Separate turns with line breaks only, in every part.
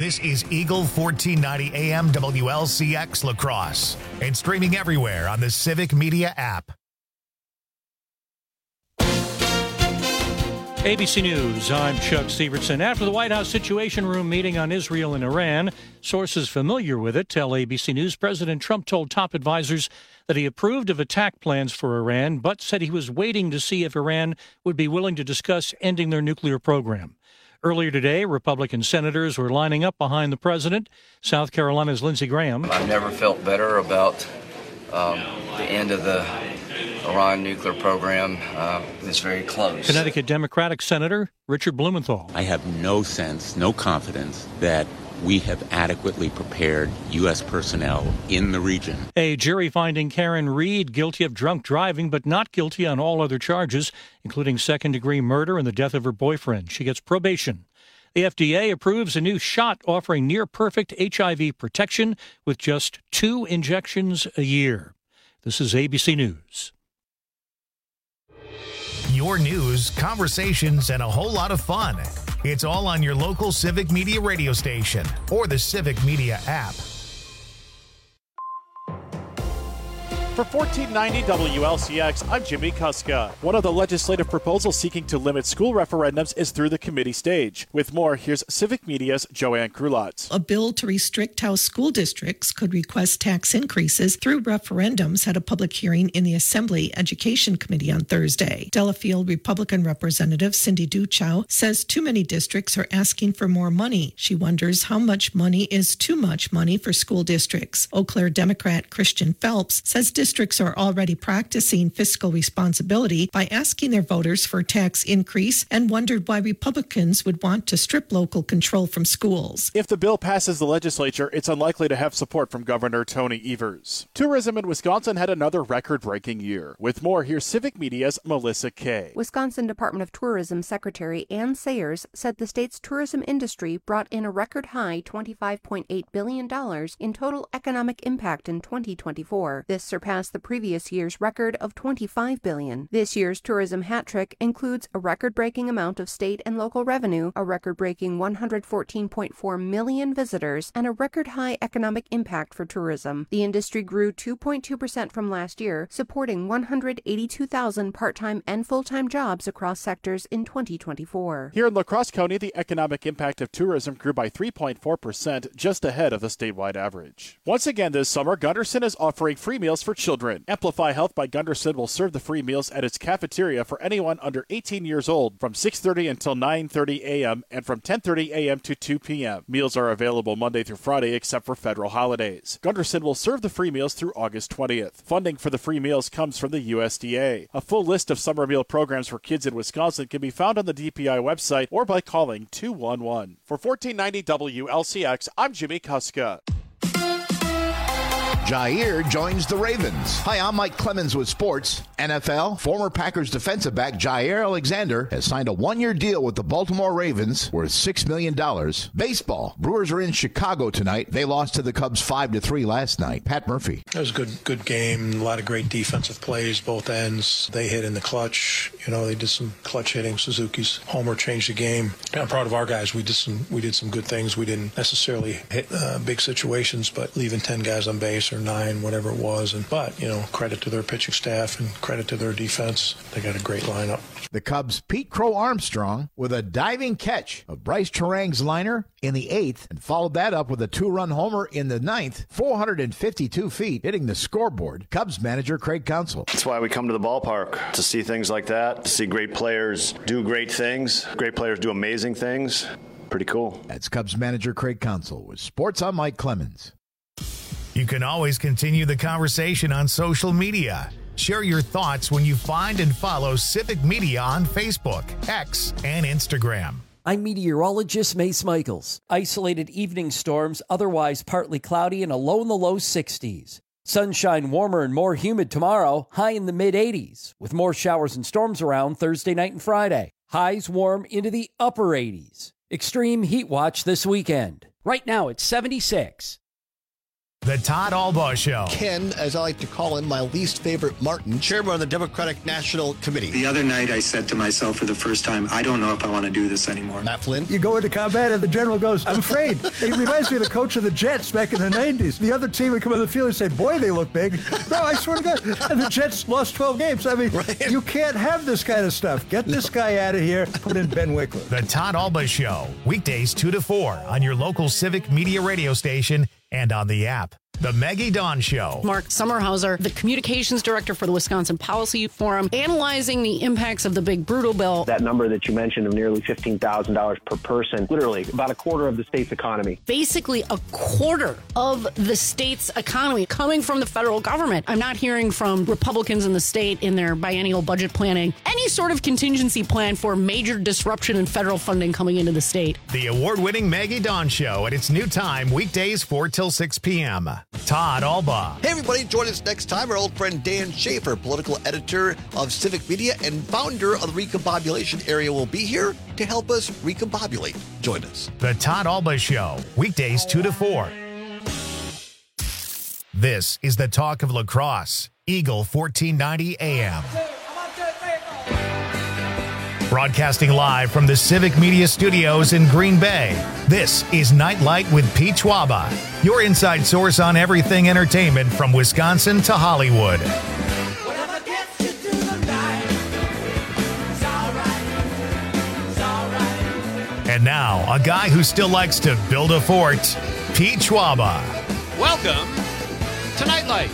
This is Eagle 1490 AM WLCX La Crosse and streaming everywhere on the Civic Media app.
ABC News, I'm Chuck Steverson. After the White House Situation Room meeting on Israel and Iran, sources familiar with it tell ABC News President Trump told top advisors that he approved of attack plans for Iran, but said he was waiting to see if Iran would be willing to discuss ending their nuclear program. Earlier today, Republican senators were lining up behind the president. South Carolina's Lindsey Graham.
I've never felt better about the end of the Iran nuclear program. It's very close.
Connecticut Democratic Senator Richard Blumenthal.
I have no sense, no confidence that we have adequately prepared U.S. personnel in the region.
A jury finding Karen Reed guilty of drunk driving, but not guilty on all other charges, including second-degree murder and the death of her boyfriend. She gets probation. The FDA approves a new shot offering near-perfect HIV protection with just 2 injections a year. This is ABC News.
Your news, conversations, and a whole lot of fun. It's all on your local Civic Media radio station or the Civic Media app.
For 1490 WLCX, I'm Jimmy Kuska. One of the legislative proposals seeking to limit school referendums is through the committee stage. With more, here's Civic Media's Joanne Krulotz.
A bill to restrict how school districts could request tax increases through referendums had a public hearing in the Assembly Education Committee on Thursday. Delafield Republican Representative Cindy Duchow says too many districts are asking for more money. She wonders how much money is too much money for school districts. Eau Claire Democrat Christian Phelps says districts are already practicing fiscal responsibility by asking their voters for a tax increase and wondered why Republicans would want to strip local control from schools.
If the bill passes the legislature, it's unlikely to have support from Governor Tony Evers. Tourism in Wisconsin had another record-breaking year. With more, here's Civic Media's Melissa Kay.
Wisconsin Department of Tourism Secretary Ann Sayers said the state's tourism industry brought in a record-high $25.8 billion in total economic impact in 2024. This surpassed the previous year's record of $25 billion. This year's tourism hat trick includes a record-breaking amount of state and local revenue, a record-breaking 114.4 million visitors, and a record-high economic impact for tourism. The industry grew 2.2% from last year, supporting 182,000 part-time and full-time jobs across sectors in 2024.
Here in La Crosse County, the economic impact of tourism grew by 3.4%, just ahead of the statewide average. Once again this summer, Gunderson is offering free meals for children. Amplify Health by Gunderson will serve the free meals at its cafeteria for anyone under 18 years old from 6:30 until 9:30 a.m. and from 10:30 a.m. to 2 p.m. Meals are available Monday through Friday except for federal holidays. Gunderson will serve the free meals through August 20th. Funding for the free meals comes from the USDA. A full list of summer meal programs for kids in Wisconsin can be found on the DPI website or by calling 211. For 1490 WLCX, I'm Jimmy Kuska.
Jair joins the Ravens. Hi, I'm Mike Clemens with sports. NFL, former Packers defensive back Jair Alexander has signed a 1-year deal with the Baltimore Ravens worth $6 million. Baseball, Brewers are in Chicago tonight. They lost to the Cubs 5-3 last night. Pat Murphy.
It was a good game. A lot of great defensive plays, both ends. They hit in the clutch. They did some clutch hitting. Suzuki's homer changed the game. I'm proud of our guys. We did some good things. We didn't necessarily hit big situations, but leaving 10 guys on base or 9, whatever it was. But credit to their pitching staff and credit to their defense. They got a great lineup.
The Cubs' Pete Crow Armstrong with a diving catch of Bryce Terang's liner in the 8th and followed that up with a 2-run homer in the 9th, 452 feet, hitting the scoreboard. Cubs manager Craig Counsell.
That's why we come to the ballpark, to see things like that, to see great players do great things, great players do amazing things. Pretty cool.
That's Cubs manager Craig Counsell with Sports. I'm Mike Clemens.
You can always continue the conversation on social media. Share your thoughts when you find and follow Civic Media on Facebook, X, and Instagram.
I'm meteorologist Mace Michaels. Isolated evening storms, otherwise partly cloudy and a low in the low 60s. Sunshine warmer and more humid tomorrow, high in the mid-80s, with more showers and storms around Thursday night and Friday. Highs warm into the upper 80s. Extreme heat watch this weekend. Right now it's 76.
The Todd Albaugh Show.
Ken, as I like to call him, my least favorite Martin, chairman of the Democratic National Committee.
The other night I said to myself for the first time, I don't know if I want to do this anymore.
Matt Flynn.
You go into combat and the general goes, I'm afraid. It reminds me of the coach of the Jets back in the 90s. The other team would come on the field and say, boy, they look big. No, I swear to God. And the Jets lost 12 games. I mean, right. You can't have this kind of stuff. Get this guy out of here. Put in Ben Wickler.
The Todd Albaugh Show. Weekdays 2 to 4 on your local Civic Media radio station and on the app. The Maggie Dawn Show.
Mark Sommerhauser, the communications director for the Wisconsin Policy Forum, analyzing the impacts of the big brutal bill.
That number that you mentioned of nearly $15,000 per person, literally about a quarter of the state's economy.
Basically a quarter of the state's economy coming from the federal government. I'm not hearing from Republicans in the state in their biennial budget planning any sort of contingency plan for major disruption in federal funding coming into the state.
The award-winning Maggie Dawn Show at its new time, weekdays 4 till 6 p.m. Todd Albaugh.
Hey, everybody, join us next time. Our old friend Dan Schaefer, political editor of Civic Media and founder of the Recombobulation Area, will be here to help us recombobulate. Join us.
The Todd Albaugh Show, weekdays 2 to 4. This is the talk of lacrosse. Eagle 1490 AM. Broadcasting live from the Civic Media Studios in Green Bay, this is Nightlight with Pete Schwaba, your inside source on everything entertainment from Wisconsin to Hollywood. And now, a guy who still likes to build a fort, Pete Schwaba.
Welcome to Nightlight.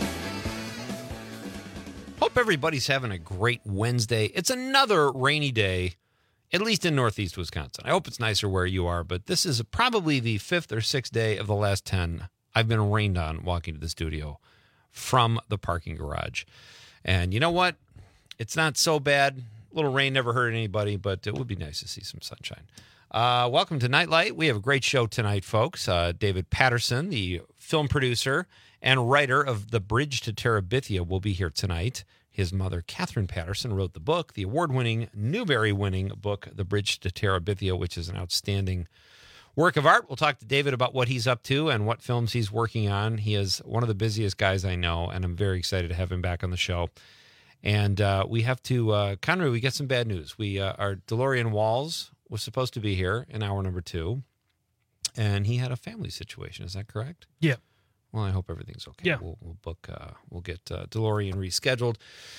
Hope everybody's having a great Wednesday. It's another rainy day, at least in northeast Wisconsin. I hope it's nicer where you are, but this is probably the 5th or 6th day of the last 10 I've been rained on walking to the studio from the parking garage. And you know what? It's not so bad. A little rain never hurt anybody, but it would be nice to see some sunshine. Welcome to Nightlight. We have a great show tonight, folks. David Patterson, the film producer and writer of The Bridge to Terabithia, will be here tonight. His mother, Catherine Patterson, wrote the book, the award-winning, Newbery-winning book, The Bridge to Terabithia, which is an outstanding work of art. We'll talk to David about what he's up to and what films he's working on. He is one of the busiest guys I know, and I'm very excited to have him back on the show. And we have to, Conroy, we get some bad news. Our DeLorean Walls was supposed to be here in hour number 2, and he had a family situation. Is that correct?
Yeah.
Well, I hope everything's okay.
Yeah.
We'll get DeLorean rescheduled.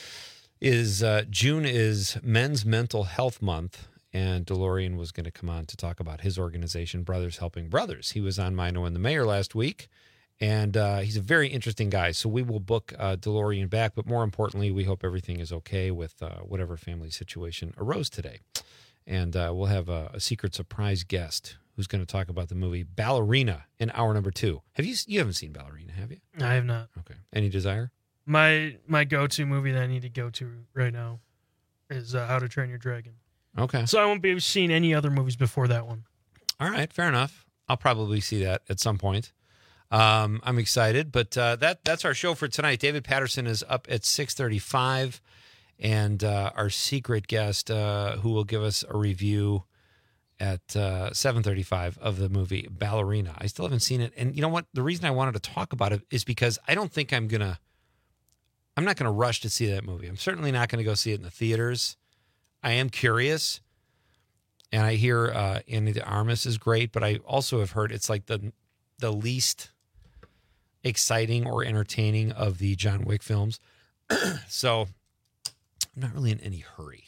June is Men's Mental Health Month, and DeLorean was going to come on to talk about his organization, Brothers Helping Brothers. He was on Mino and the Mayor last week, and he's a very interesting guy. So we will book DeLorean back, but more importantly, we hope everything is okay with whatever family situation arose today. And we'll have a secret surprise guest who's going to talk about the movie Ballerina in hour number 2. You haven't seen Ballerina, have you?
I have not.
Okay. Any desire?
My go-to movie that I need to go to right now is How to Train Your Dragon.
Okay.
So I won't be seeing any other movies before that one.
All right, fair enough. I'll probably see that at some point. I'm excited, but that's our show for tonight. David Patterson is up at 6:35, and our secret guest who will give us a review at 7:35 of the movie Ballerina. I still haven't seen it. And you know what? The reason I wanted to talk about it is because I don't think I'm not going to rush to see that movie. I'm certainly not going to go see it in the theaters. I am curious. And I hear Ana de Armas is great, but I also have heard it's like the least exciting or entertaining of the John Wick films. So I'm not really in any hurry.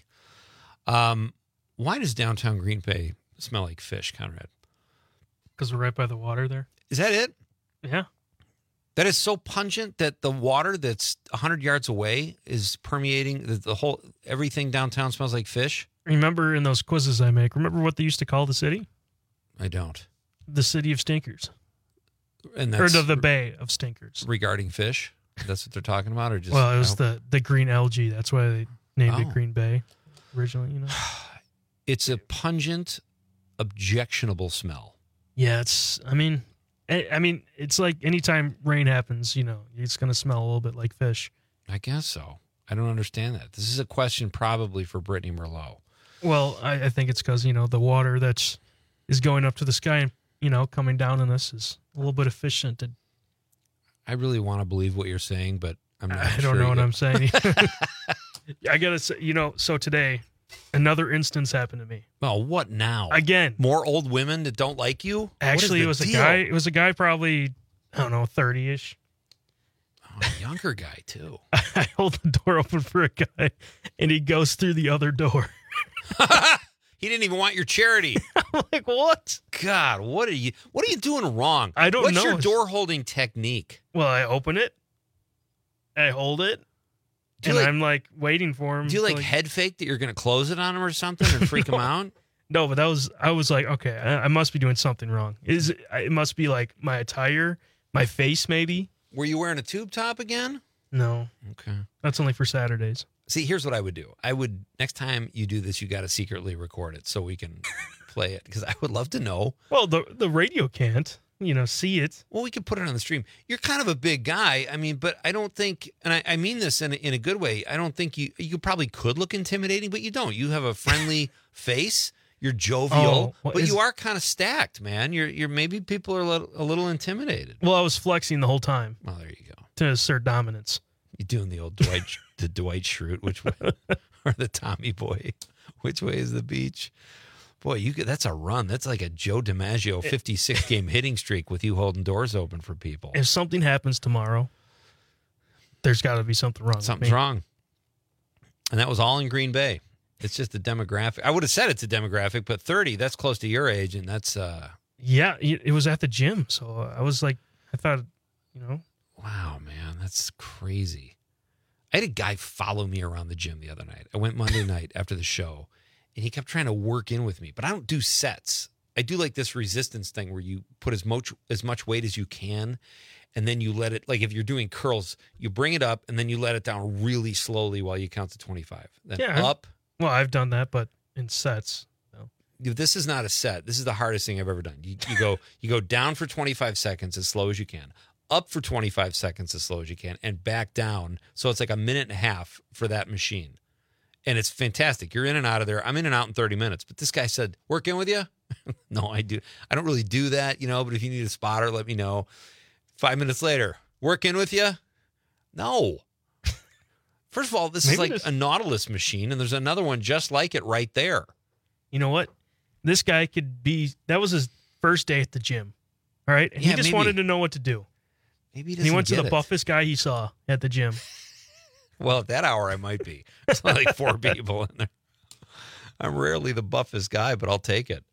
Why does downtown Green Bay smell like fish, Conrad?
Because we're right by the water there.
Is that it?
Yeah.
That is so pungent that the water that's 100 yards away is permeating the whole, everything downtown smells like fish?
Remember in those quizzes I make, remember what they used to call the city?
I don't.
The city of stinkers.
And that's
or the bay of stinkers.
Regarding fish? That's what they're talking about? Or just?
Well, it was the green algae. That's why they named it Green Bay originally, you know?
It's a pungent, objectionable smell.
Yeah, it's like anytime rain happens, you know, it's going to smell a little bit like fish.
I guess so. I don't understand that. This is a question probably for Brittany Merlot.
Well, I think it's because, you know, the water is going up to the sky and, you know, coming down on this is a little bit of fish scented.
I really want to believe what you're saying, but I'm not
I don't know what I'm saying. I got to say, so today, another instance happened to me.
Well, what now?
Again.
More old women that don't like you?
Actually, it was a guy. It was a guy probably, I don't know, 30-ish.
Oh, a younger guy, too.
I hold the door open for a guy, and he goes through the other door.
He didn't even want your charity.
I'm like, what?
God, what are you doing wrong?
I don't know.
What's your door holding technique?
Well, I open it, I hold it, I'm like waiting for him.
Do you like head fake that you're going to close it on him or something and freak him out?
No, but I was like, okay, I must be doing something wrong. It must be like my attire, my face maybe.
Were you wearing a tube top again?
No.
Okay.
That's only for Saturdays.
See, here's what I would do. Next time you do this, you got to secretly record it so we can play it, because I would love to know.
Well, the radio can't, see it.
Well, we could put it on the stream. You're kind of a big guy. I mean, but I don't think, and I mean this in a good way, I don't think you probably could look intimidating, but you don't. You have a friendly face. You're jovial, but you are kind of stacked, man. You're maybe people are a little intimidated.
Well, I was flexing the whole time.
Well, there you go.
To assert dominance.
You're doing the old Dwight Schrute, which way, or the Tommy Boy, which way is the beach? Boy, that's a run. That's like a Joe DiMaggio 56-game hitting streak with you holding doors open for people.
If something happens tomorrow, there's got to be something wrong.
Something's wrong. And that was all in Green Bay. It's just a demographic. I would have said it's a demographic, but 30, that's close to your age, and that's...
Yeah, it was at the gym, so I was like, I thought,
Wow, man, that's crazy. I had a guy follow me around the gym the other night. I went Monday night after the show, and he kept trying to work in with me, but I don't do sets. I do like this resistance thing where you put as much weight as you can, and then you let it, like if you're doing curls, you bring it up, and then you let it down really slowly while you count to 25. Then up.
Well, I've done that, but in sets. No.
This is not a set. This is the hardest thing I've ever done. You go down for 25 seconds as slow as you can, up for 25 seconds as slow as you can, and back down. So it's like a minute and a half for that machine. And it's fantastic. You're in and out of there. I'm in and out in 30 minutes. But this guy said, work in with you? No, I do. I don't really do that, but if you need a spotter, let me know. 5 minutes later, work in with you? No. First of all, this is like a Nautilus machine, and there's another one just like it right there.
You know what? This guy that was his first day at the gym. All right? And he just wanted to know what to do.
Maybe he doesn't.
He went to the buffest guy he saw at the gym.
Well, at that hour, I might be. There's only like 4 people in there. I'm rarely the buffest guy, but I'll take it.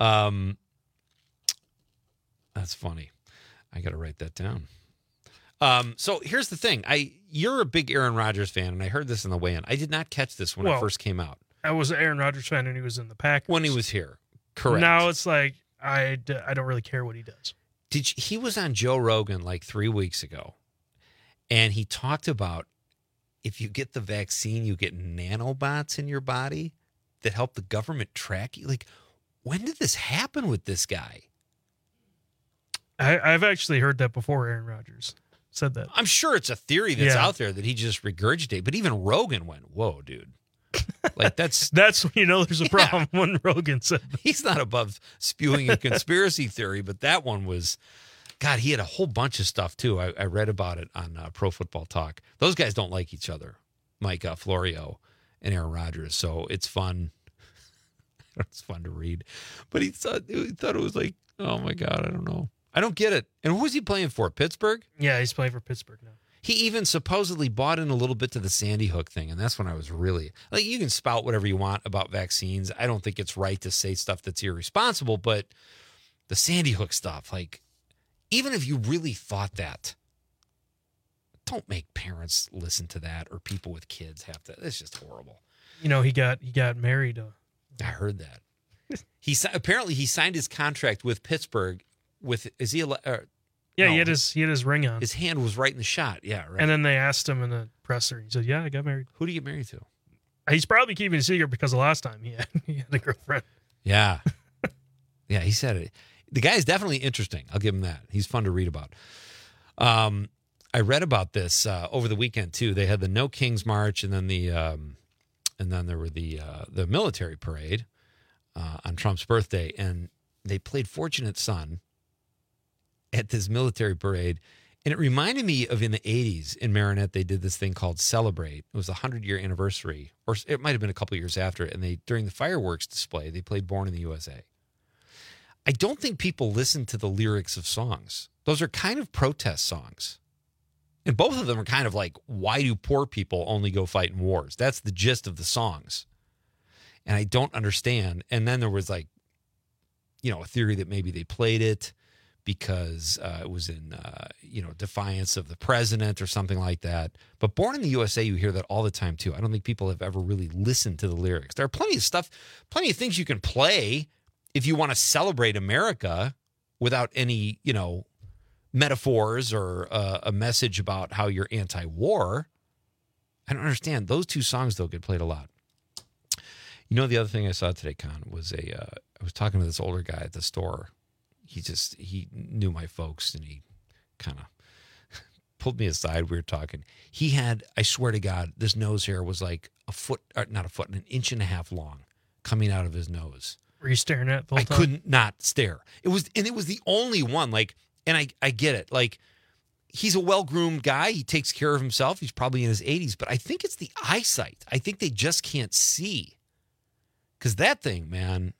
That's funny. I got to write that down. So here's the thing. You're a big Aaron Rodgers fan, and I heard this in the weigh-in. I did not catch this when it first came out.
I was an Aaron Rodgers fan when he was in the Packers.
When he was here. Correct.
Now it's like, I don't really care what he does.
He was on Joe Rogan like 3 weeks ago, and he talked about if you get the vaccine, you get nanobots in your body that help the government track you. Like, when did this happen with this guy?
I've actually heard that before. Aaron Rodgers said that.
I'm sure it's a theory that's out there that he just regurgitated, but even Rogan went, whoa, dude. Like that's
when you know there's a problem when Rogan said that.
He's not above spewing a conspiracy theory, but that one was, God, he had a whole bunch of stuff too. I read about it on Pro Football Talk. Those guys don't like each other, Mike Florio and Aaron Rodgers. So it's fun. It's fun to read. But he thought it was like, oh my God, I don't know. I don't get it. And who is he playing for? Pittsburgh?
Yeah, he's playing for Pittsburgh now.
He even supposedly bought in a little bit to the Sandy Hook thing, and that's when I was really like, you can spout whatever you want about vaccines. I don't think it's right to say stuff that's irresponsible, but the Sandy Hook stuff, like, even if you really thought that, don't make parents listen to that or people with kids have to. It's just horrible.
He got married.
I heard that. Apparently he signed his contract with Pittsburgh with
he had his ring on.
His hand was right in the shot. Yeah, right.
And then they asked him in the presser. He said, "Yeah, I got married."
Who did you get married to?
He's probably keeping it secret because the last time he had a girlfriend.
Yeah, yeah. He said it. The guy is definitely interesting. I'll give him that. He's fun to read about. I read about this over the weekend too. They had the No Kings March, and then there were the military parade on Trump's birthday, and they played Fortunate Son at this military parade, And it reminded me of in the 80s in Marinette, they did this thing called Celebrate. It was the 100-year anniversary, or it might have been a couple years after. And they, during the fireworks display, they played Born in the USA. I don't think people listen to the lyrics of songs. Those are kind of protest songs. And both of them are kind of like, why do poor people only go fight in wars? That's the gist of the songs. And I don't understand. And then there was like, you know, a theory that maybe they played it because it was in, defiance of the president or something like that. But Born in the USA, you hear that all the time too. I don't think people have ever really listened to the lyrics. There are plenty of stuff, plenty of things you can play if you want to celebrate America without any, metaphors or a message about how you're anti-war. I don't understand. Those two songs, though, get played a lot. You know, the other thing I saw today, Con, was I was talking to this older guy at the store. He knew my folks, and he kind of pulled me aside. We were talking. He had, I swear to God, this nose hair was like an inch and a half long coming out of his nose.
Were you staring at it the whole time?
I couldn't not stare. It was the only one, and I get it. Like, he's a well-groomed guy. He takes care of himself. He's probably in his 80s, but I think it's the eyesight. I think they just can't see. Because that thing, man,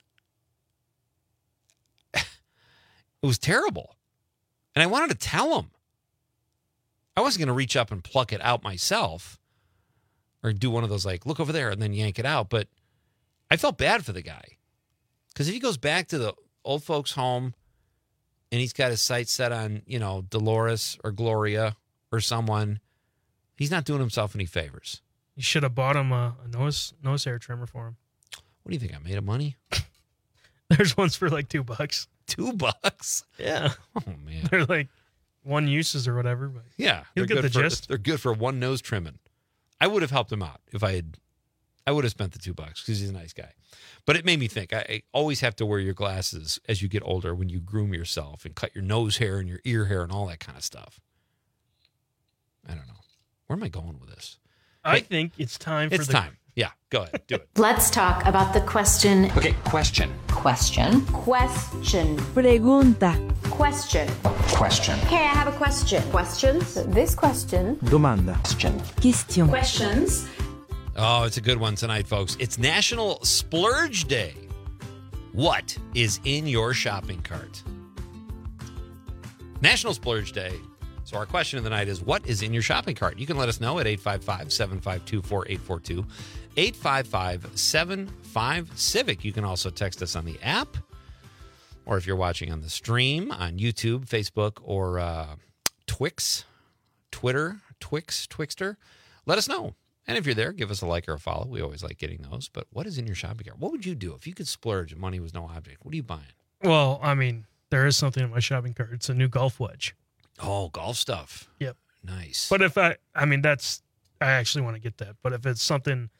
it was terrible. And I wanted to tell him. I wasn't going to reach up and pluck it out myself or do one of those, like, look over there and then yank it out. But I felt bad for the guy. Because if he goes back to the old folks' home and he's got his sights set on, Dolores or Gloria or someone, he's not doing himself any favors.
You should have bought him a nose hair trimmer for him.
What do you think? I made of money?
There's ones for like $2.
$2?
Yeah.
Oh, man.
They're like one uses or whatever. But
yeah.
You'll get the gist.
They're good for one nose trimming. I would have helped him out if I would have spent the $2 because he's a nice guy. But it made me think. I always have to wear your glasses as you get older when you groom yourself and cut your nose hair and your ear hair and all that kind of stuff. I don't know. Where am I going with this?
I think it's time for
It's time. Yeah, go ahead. Do it.
Let's talk about the question.
Okay, question.
Question.
Question.
Pregunta.
Question.
Question.
Okay, I have a question. Questions? This question.
Domanda.
Question.
Questions.
Oh, it's a good one tonight, folks. It's National Splurge Day. What is in your shopping cart? National Splurge Day. So our question of the night is, what is in your shopping cart? You can let us know at 855-752-4842, 855-75-CIVIC. You can also text us on the app, or if you're watching on the stream on YouTube, Facebook, or Twix, Twitter, Twixter, let us know. And if you're there, give us a like or a follow. We always like getting those. But what is in your shopping cart? What would you do if you could splurge and money was no object? What are you buying?
Well, I mean, there is something in my shopping cart. It's a new golf wedge.
Oh, golf stuff.
Yep.
Nice.
But if I actually want to get that. But if it's something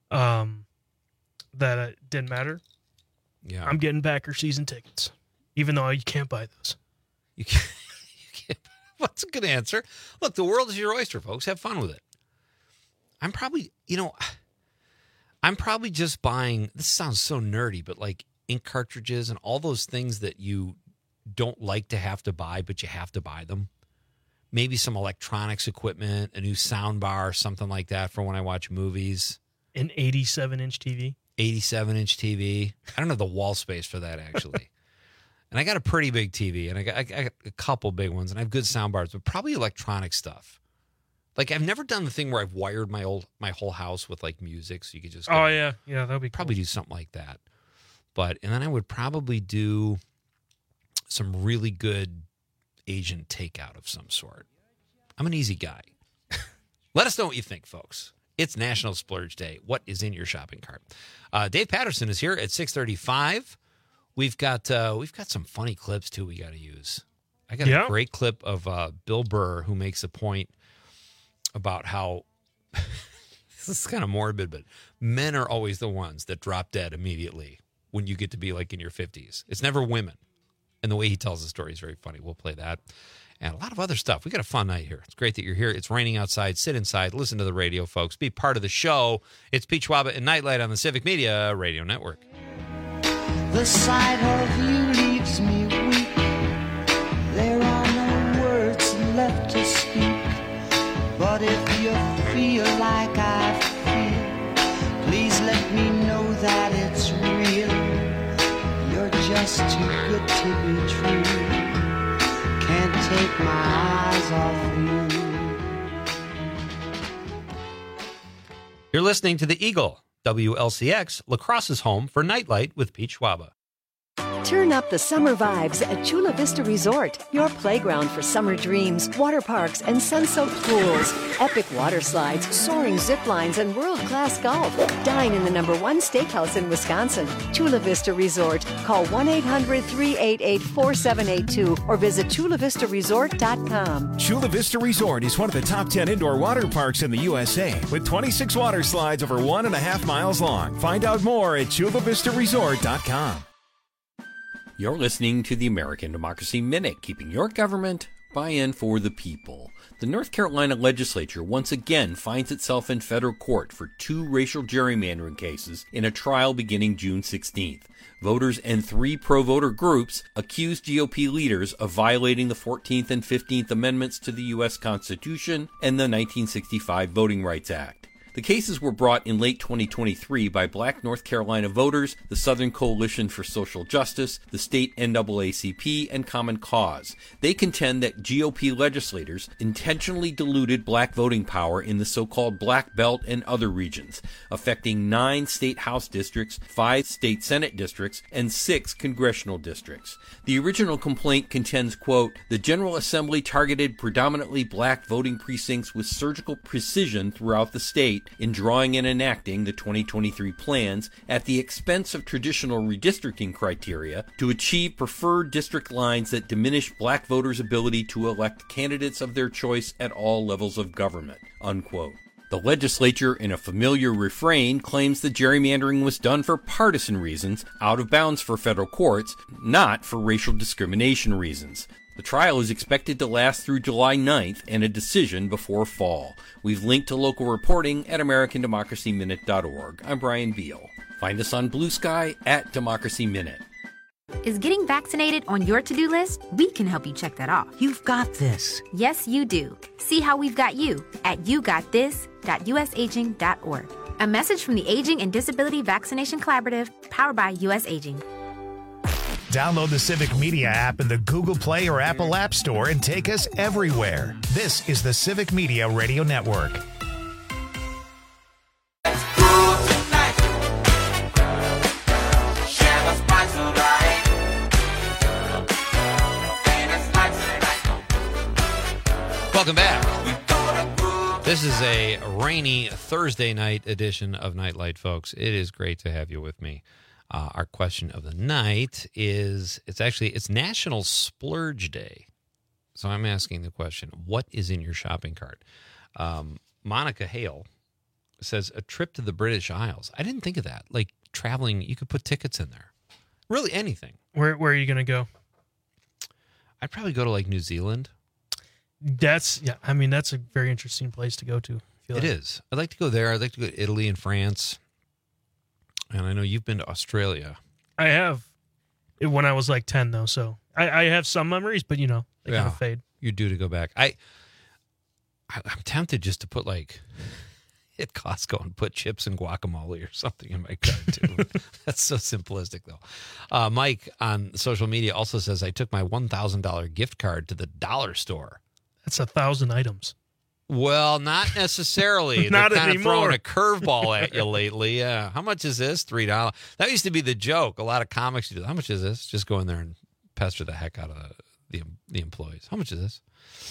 that didn't matter,
yeah,
I'm getting Packer season tickets, even though you can't buy those.
You can't. That's a good answer. Look, the world is your oyster, folks. Have fun with it. I'm probably just buying, this sounds so nerdy, but like ink cartridges and all those things that you don't like to have to buy, but you have to buy them. Maybe some electronics equipment, a new sound bar, something like that for when I watch movies.
An 87-inch TV?
87-inch TV. I don't have the wall space for that, actually. And I got a pretty big TV, and I got a couple big ones, and I have good sound bars, but probably electronic stuff. Like, I've never done the thing where I've wired my whole house with, like, music, so you could just...
Oh, yeah. Yeah, that would be
probably
cool.
do something like that. And then I would probably do some really good Asian takeout of some sort. I'm an easy guy. Let us know what you think, folks. It's National Splurge Day. What is in your shopping cart? Dave Patterson is here at 6:35. We've got some funny clips, too, we got to use. I got a great clip of Bill Burr, who makes a point about how, this is kind of morbid, but men are always the ones that drop dead immediately when you get to be like in your 50s. It's never women. And the way he tells the story is very funny. We'll play that. And a lot of other stuff. We got a fun night here. It's great that you're here. It's raining outside. Sit inside. Listen to the radio, folks. Be part of the show. It's Pete Schwaba and Nightlight on the Civic Media Radio Network.
The sight of you leaves me weak. There are no words left to to be true. Can't take my eyes off you.
You're listening to The Eagle, WLCX, La Crosse's home for Nightlight with Pete Schwaba.
Turn up the summer vibes at Chula Vista Resort, your playground for summer dreams, water parks, and sun-soaked pools. Epic water slides, soaring zip lines, and world-class golf. Dine in the #1 steakhouse in Wisconsin. Chula Vista Resort. Call 1-800-388-4782 or visit chulavistaresort.com.
Chula Vista Resort is one of the top 10 indoor water parks in the USA with 26 water slides over 1.5 miles long. Find out more at chulavistaresort.com.
You're listening to the American Democracy Minute, keeping your government by and for the people. The North Carolina legislature once again finds itself in federal court for 2 racial gerrymandering cases in a trial beginning June 16th. Voters and 3 pro-voter groups accused GOP leaders of violating the 14th and 15th Amendments to the U.S. Constitution and the 1965 Voting Rights Act. The cases were brought in late 2023 by Black North Carolina voters, the Southern Coalition for Social Justice, the state NAACP, and Common Cause. They contend that GOP legislators intentionally diluted black voting power in the so-called Black Belt and other regions, affecting 9 state House districts, 5 state Senate districts, and 6 congressional districts. The original complaint contends, quote, the General Assembly targeted predominantly black voting precincts with surgical precision throughout the state in drawing and enacting the 2023 plans at the expense of traditional redistricting criteria to achieve preferred district lines that diminish black voters' ability to elect candidates of their choice at all levels of government, unquote. The legislature, in a familiar refrain, claims the gerrymandering was done for partisan reasons, out of bounds for federal courts, not for racial discrimination reasons. The trial is expected to last through July 9th and a decision before fall. We've linked to local reporting at AmericanDemocracyMinute.org. I'm Brian Beal. Find us on Blue Sky at Democracy Minute.
Is getting vaccinated on your to-do list? We can help you check that off.
You've got this.
Yes, you do. See how we've got you at yougotthis.usaging.org. A message from the Aging and Disability Vaccination Collaborative, powered by US Aging.
Download the Civic Media app in the Google Play or Apple App Store and take us everywhere. This is the Civic Media Radio Network.
Welcome back. This is a rainy Thursday night edition of Nightlight, folks. It is great to have you with me. Our question of the night is, it's National Splurge Day. So I'm asking the question, what is in your shopping cart? Monica Hale says, a trip to the British Isles. I didn't think of that. Like traveling, you could put tickets in there. Really anything.
Where are you going to go?
I'd probably go to like New Zealand.
That's a very interesting place to go to.
It is. I'd like to go there. I'd like to go to Italy and France. And I know you've been to Australia.
I have. When I was like 10, though. So I have some memories, but, they kind of fade.
You're due to go back. I'm tempted just to put like at Costco and put chips and guacamole or something in my cart, too. That's so simplistic, though. Mike on social media also says, I took my $1,000 gift card to the dollar store.
That's 1,000 items.
Well, not necessarily.
Not
They're kind
anymore.
of throwing a curveball at you lately. Yeah. How much is this? $3. That used to be the joke. A lot of comics do. How much is this? Just go in there and pester the heck out of the employees. How much is this?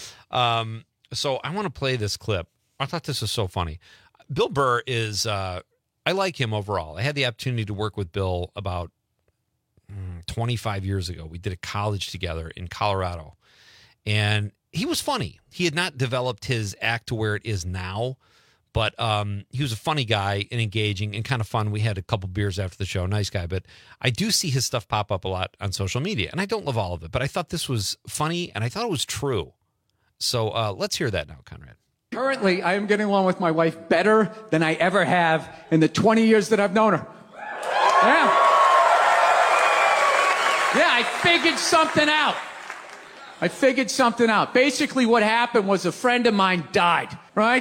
So I want to play this clip. I thought this was so funny. Bill Burr is, I like him overall. I had the opportunity to work with Bill about 25 years ago. We did a college together in Colorado. And he was funny. He had not developed his act to where it is now, but he was a funny guy and engaging and kind of fun. We had a couple beers after the show. Nice guy. But I do see his stuff pop up a lot on social media, and I don't love all of it, but I thought this was funny, and I thought it was true. So let's hear that now, Conrad.
Currently, I am getting along with my wife better than I ever have in the 20 years that I've known her. Yeah, I figured something out. Basically, what happened was a friend of mine died, right?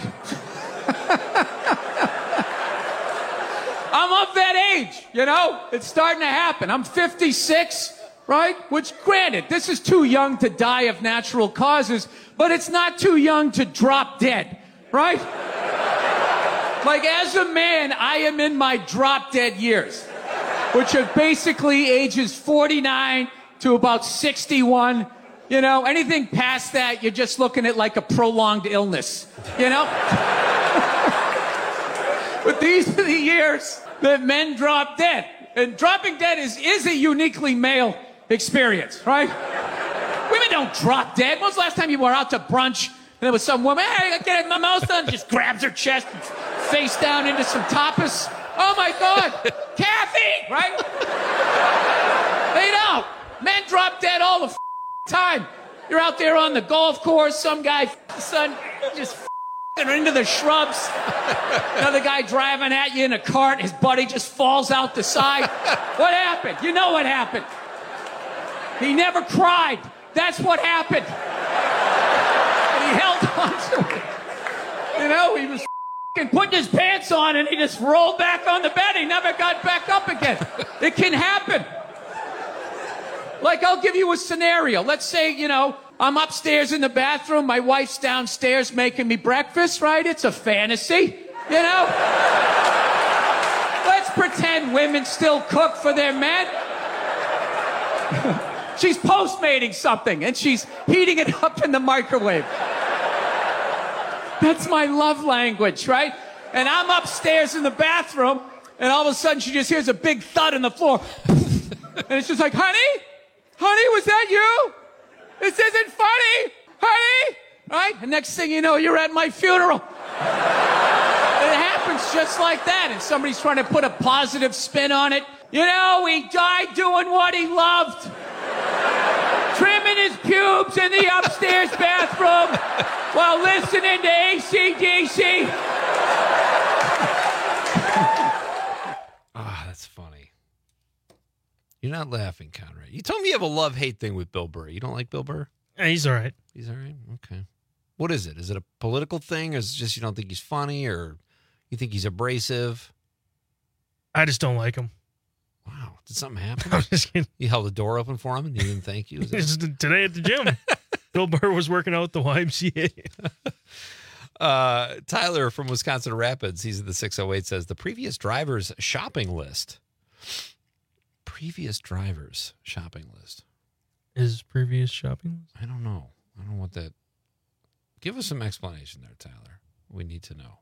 I'm of that age, It's starting to happen. I'm 56. right? Which, granted, this is too young to die of natural causes, but it's not too young to drop dead, right? Like, as a man, I am in my drop dead years, which are basically ages 49 to about 61. You know, anything past that, you're just looking at like a prolonged illness, you know? But these are the years that men drop dead. And dropping dead is a uniquely male experience, right? Women don't drop dead. When was the last time you were out to brunch and there was some woman, hey, get a mimosa, and just grabs her chest and face down into some tapas? Oh my God, Kathy, right? They don't. Men drop dead all the time. You're out there on the golf course, some guy, son, just into the shrubs. Another guy driving at you in a cart, his buddy just falls out the side. What happened? You know what happened. He never cried. That's what happened. And he held on to it. You know, he was putting his pants on and he just rolled back on the bed. He never got back up again. It can happen. Like, I'll give you a scenario. Let's say, you know, I'm upstairs in the bathroom, my wife's downstairs making me breakfast, right? It's a fantasy, you know? Let's pretend women still cook for their men. She's postmating something and she's heating it up in the microwave. That's my love language, right? And I'm upstairs in the bathroom and all of a sudden she just hears a big thud in the floor. And it's just like, honey? Honey, was that you? This isn't funny, honey. Right? And next thing you know, you're at my funeral. It happens just like that. And somebody's trying to put a positive spin on it. You know, he died doing what he loved. Trimming his pubes in the upstairs bathroom while listening to AC/DC.
That's funny. You're not laughing, Conrad. You told me you have a love-hate thing with Bill Burr. You don't like Bill Burr?
Yeah, he's all right.
He's all right? Okay. What is it? Is it a political thing, or is it just you don't think he's funny, or you think he's abrasive?
I just don't like him.
Wow. Did something happen?
I'm just kidding.
You held the door open for him and he didn't thank you?
Today at the gym, Bill Burr was working out at the YMCA.
Tyler from Wisconsin Rapids, he's in the 608, says the previous driver's shopping list. Previous driver's shopping list.
His previous shopping list?
I don't know. I don't know what that. Give us some explanation there, Tyler. We need to know.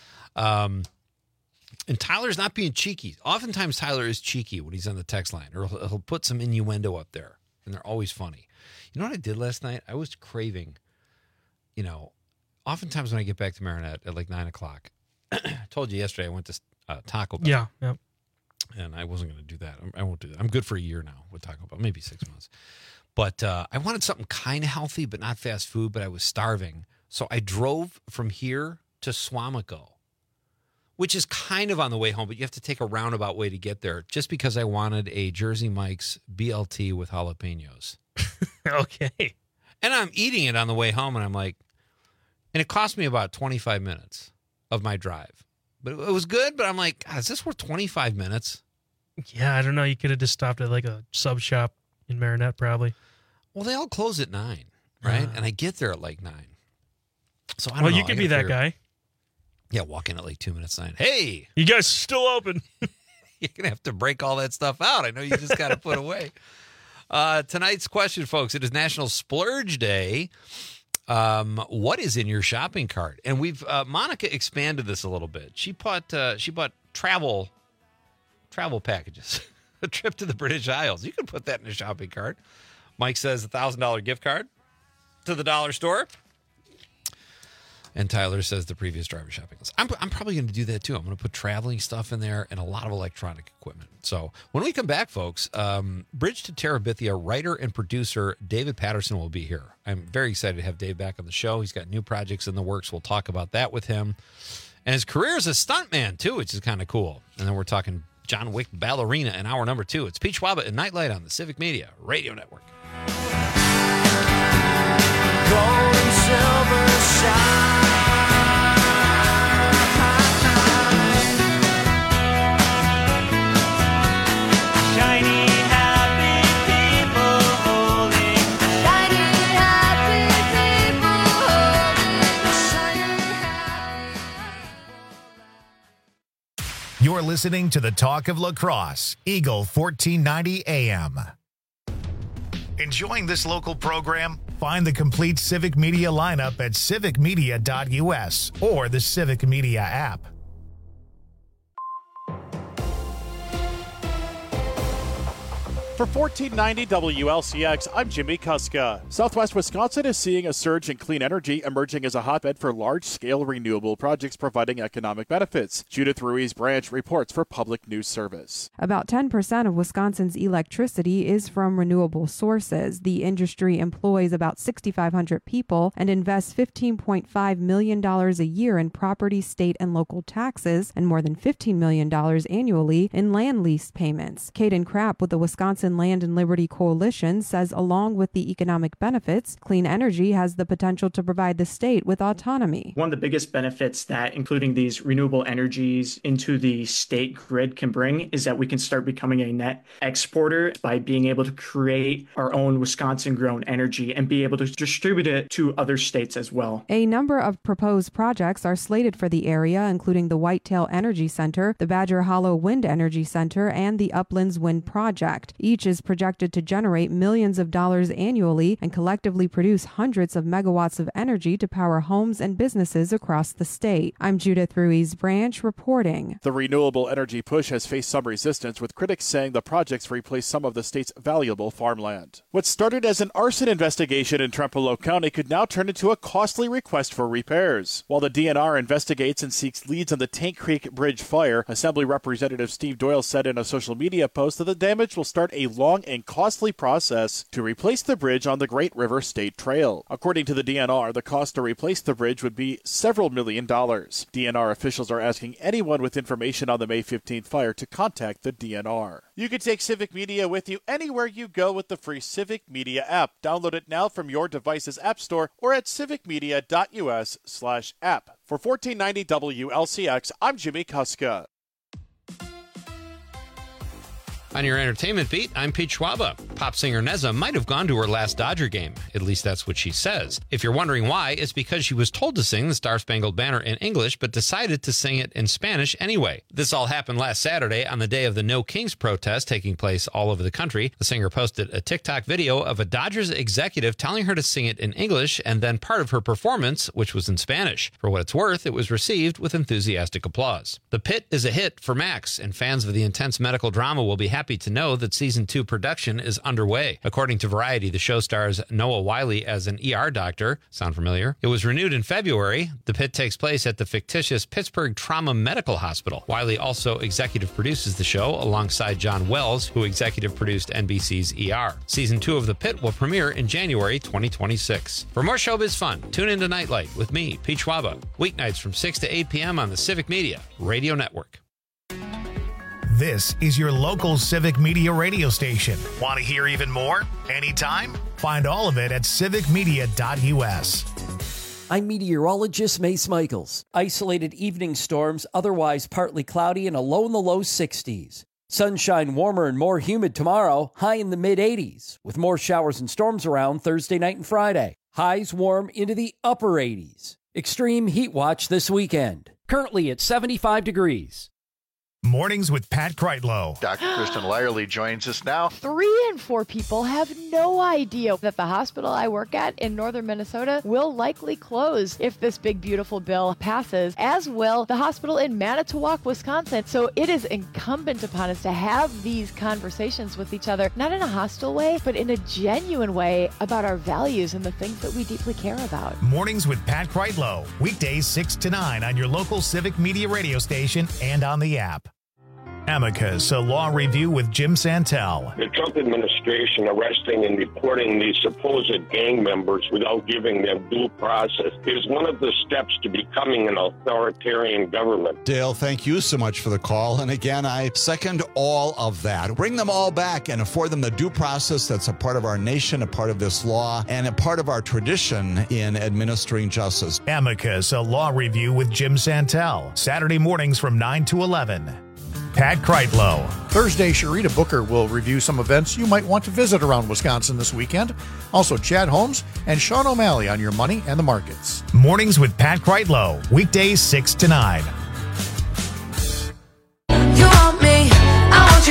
And Tyler's not being cheeky. Oftentimes Tyler is cheeky when he's on the text line, or he'll put some innuendo up there, and they're always funny. You know what I did last night? I was craving, you know, oftentimes when I get back to Marinette at like 9 o'clock, I told you yesterday I went to Taco Bell.
Yeah.
And I wasn't going to do that. I won't do that. I'm good for a year now with Taco Bell, maybe 6 months. But I wanted something kind of healthy, but not fast food, but I was starving. So I drove from here to Swamico, which is kind of on the way home, but you have to take a roundabout way to get there, just because I wanted a Jersey Mike's BLT with jalapenos.
Okay.
And I'm eating it on the way home, and I'm like, and it cost me about 25 minutes of my drive. But it was good, but I'm like, God, is this worth 25 minutes?
Yeah, I don't know. You could have just stopped at like a sub shop in Marinette, probably.
Well, they all close at 9, right? And I get there at like 9. So I don't know.
Well, you could be that guy.
Yeah, walk in at like 2 minutes 9. Hey!
You guys are still open.
You're going to have to break all that stuff out. I know you just got to put away. Tonight's question, folks, it is National Splurge Day. What is in your shopping cart? And we've Monica expanded this a little bit. She bought travel packages, a trip to the British Isles. You can put that in a shopping cart. Mike says $1,000 gift card to the dollar store. And Tyler says the previous driver shopping list. I'm probably going to do that too. I'm going to put traveling stuff in there and a lot of electronic equipment. So when we come back, folks, Bridge to Terabithia writer and producer David Patterson will be here. I'm very excited to have Dave back on the show. He's got new projects in the works. We'll talk about that with him. And his career as a stuntman too, which is kind of cool. And then we're talking John Wick Ballerina in hour number 2. It's Pete Schwaba and Nightlight on the Civic Media Radio Network.
Gold and silver shine. Shiny, happy people.
You're listening to the Talk of La Crosse, Eagle 1490 AM. Enjoying this local program? Find the complete Civic Media lineup at civicmedia.us or the Civic Media app.
For 1490 WLCX, I'm Jimmy Kuska. Southwest Wisconsin is seeing a surge in clean energy, emerging as a hotbed for large-scale renewable projects providing economic benefits. Judith Ruiz-Branch reports for Public News Service.
About 10% of Wisconsin's electricity is from renewable sources. The industry employs about 6,500 people and invests $15.5 million a year in property, state, and local taxes, and more than $15 million annually in land lease payments. Caden Krapp with the Wisconsin Land and Liberty Coalition says along with the economic benefits, clean energy has the potential to provide the state with autonomy.
One of the biggest benefits that including these renewable energies into the state grid can bring is that we can start becoming a net exporter by being able to create our own Wisconsin-grown energy and be able to distribute it to other states as well.
A number of proposed projects are slated for the area, including the Whitetail Energy Center, the Badger Hollow Wind Energy Center, and the Uplands Wind Project. Each is projected to generate millions of dollars annually and collectively produce hundreds of megawatts of energy to power homes and businesses across the state. I'm Judith Ruiz-Branch reporting.
The renewable energy push has faced some resistance, with critics saying the projects replace some of the state's valuable farmland. What started as an arson investigation in Trempealeau County could now turn into a costly request for repairs. While the DNR investigates and seeks leads on the Tank Creek Bridge fire, Assembly Representative Steve Doyle said in a social media post that the damage will start a long and costly process to replace the bridge on the Great River State Trail. According to the DNR, the cost to replace the bridge would be several $1 million. DNR officials are asking anyone with information on the May 15th fire to contact the DNR. You can take Civic Media with you anywhere you go with the free Civic Media app. Download it now from your device's app store or at civicmedia.us/app. For 1490 WLCX, I'm Jimmy Kuska.
On your entertainment beat, I'm Pete Schwaba. Pop singer Neza might have gone to her last Dodger game. At least that's what she says. If you're wondering why, it's because she was told to sing the Star-Spangled Banner in English, but decided to sing it in Spanish anyway. This all happened last Saturday on the day of the No Kings protest taking place all over the country. The singer posted a TikTok video of a Dodgers executive telling her to sing it in English, and then part of her performance, which was in Spanish. For what it's worth, it was received with enthusiastic applause. The Pit is a hit for Max, and fans of the intense medical drama will be happy to know that Season 2 production is underway. According to Variety, the show stars Noah Wiley as an ER doctor. Sound familiar? It was renewed in February. The Pit takes place at the fictitious Pittsburgh Trauma Medical Hospital. Wiley also executive produces the show alongside John Wells, who executive produced NBC's ER. Season 2 of The Pit will premiere in January 2026. For more showbiz fun, tune into Nightlight with me, Pete Schwaba, weeknights from 6 to 8 p.m. on the Civic Media Radio Network.
This is your local Civic Media radio station. Want to hear even more? Anytime? Find all of it at civicmedia.us.
I'm meteorologist Mace Michaels. Isolated evening storms, otherwise partly cloudy and a low in the low 60s. Sunshine warmer and more humid tomorrow, high in the mid-80s, with more showers and storms around Thursday night and Friday. Highs warm into the upper 80s. Extreme heat watch this weekend. Currently at 75 degrees.
Mornings with Pat Kreitlow.
Dr. Kristen Lyerly joins us now.
3 in 4 people have no idea that the hospital I work at in northern Minnesota will likely close if this big, beautiful bill passes, as will the hospital in Manitowoc, Wisconsin. So it is incumbent upon us to have these conversations with each other, not in a hostile way, but in a genuine way about our values and the things that we deeply care about.
Mornings with Pat Kreitlow. Weekdays 6 to 9 on your local Civic Media radio station and on the app. Amicus, a law review with Jim Santel.
The Trump administration arresting and deporting these supposed gang members without giving them due process is one of the steps to becoming an authoritarian government.
Dale, thank you so much for the call. And again, I second all of that. Bring them all back and afford them the due process that's a part of our nation, a part of this law, and a part of our tradition in administering justice.
Amicus, a law review with Jim Santel. Saturday mornings from 9 to 11. Pat Kreitlow.
Thursday, Sharita Booker will review some events you might want to visit around Wisconsin this weekend. Also, Chad Holmes and Sean O'Malley on your money and the markets.
Mornings with Pat Kreitlow. Weekdays 6 to 9.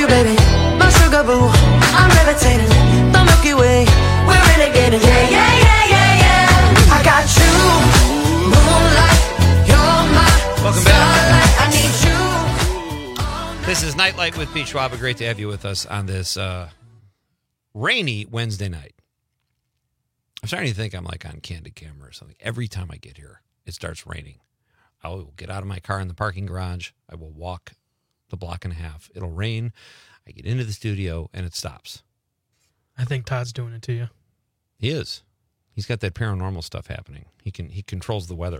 you, baby, my sugar boo. I'm levitating, the Milky Way. We're renegading, yeah, yeah, yeah, yeah, yeah. I got you, moonlight, you're my
Welcome back.
starlight. I need you.
This is Nightlight with Pete Schwab. Great to have you with us on this rainy Wednesday night. I'm starting to think I'm like on Candid Camera or something. Every time I get here, it starts raining. I will get out of my car in the parking garage. I will walk the block and a half. It'll rain. I get into the studio and it stops.
I think Todd's doing it to you.
He is. He's got that paranormal stuff happening. He controls the weather.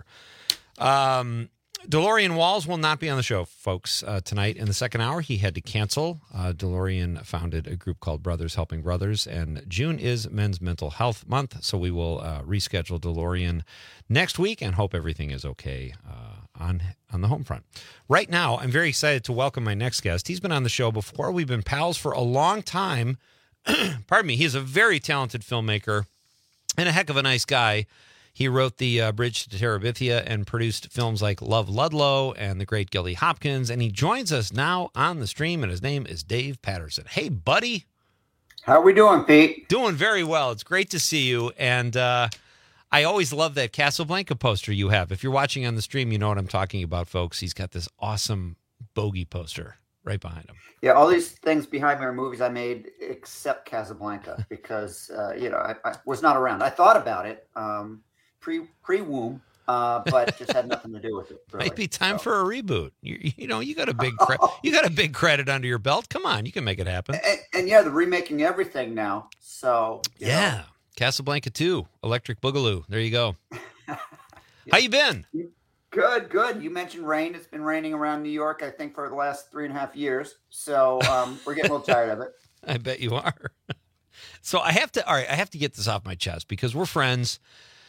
DeLorean Walls will not be on the show, folks, tonight in the second hour. He had to cancel. DeLorean founded a group called Brothers Helping Brothers, and June is Men's Mental Health Month, so we will reschedule DeLorean next week and hope everything is okay on the home front. Right now, I'm very excited to welcome my next guest. He's been on the show before. We've been pals for a long time. Pardon me. He's a very talented filmmaker and a heck of a nice guy. He wrote the Bridge to Terabithia and produced films like Love Ludlow and The Great Gilly Hopkins. And he joins us now on the stream, and his name is Dave Patterson. Hey, buddy.
How are we doing, Pete?
Doing very well. It's great to see you. And I always love that Casablanca poster you have. If you're watching on the stream, you know what I'm talking about, folks. He's got this awesome bogey poster right behind him.
Yeah, all these things behind me are movies I made except Casablanca because, I was not around. I thought about it. Pre-womb, but just had nothing to do with it. Really.
Might be time for a reboot. You got a big credit under your belt. Come on, you can make it happen.
And yeah, they're remaking everything now. So
yeah, Casablanca 2, Electric Boogaloo. There you go. How you been?
Good. You mentioned rain. It's been raining around New York, I think, for the last 3.5 years. So we're getting a little tired of it.
I bet you are. So I have to get this off my chest because we're friends.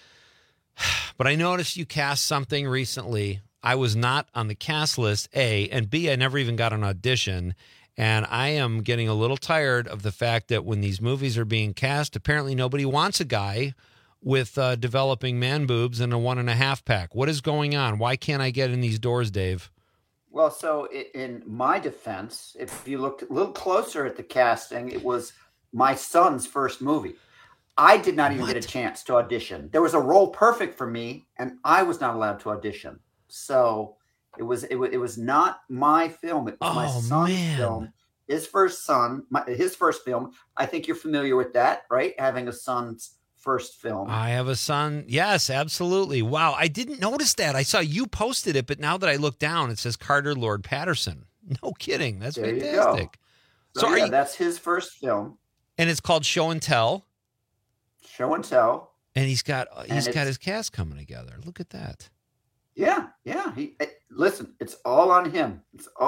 But I noticed you cast something recently. I was not on the cast list, A, and B, I never even got an audition. And I am getting a little tired of the fact that when these movies are being cast, apparently nobody wants a guy with developing man boobs and a 1.5 pack. What is going on? Why can't I get in these doors, Dave?
Well, so in my defense, if you looked a little closer at the casting, it was my son's first movie. I did not even get a chance to audition. There was a role perfect for me, and I was not allowed to audition. So it was not my film. It was my son's film. His first film. I think you're familiar with that, right? Having a son's first film.
I have a son. Yes, absolutely. Wow, I didn't notice that. I saw you posted it, but now that I look down, it says Carter Lord Patterson. No kidding. That's
there
fantastic.
So that's his first film,
and it's called Show and Tell.
Show and Tell.
And he's got his cast coming together. Look at that.
Yeah. Listen, it's all on him.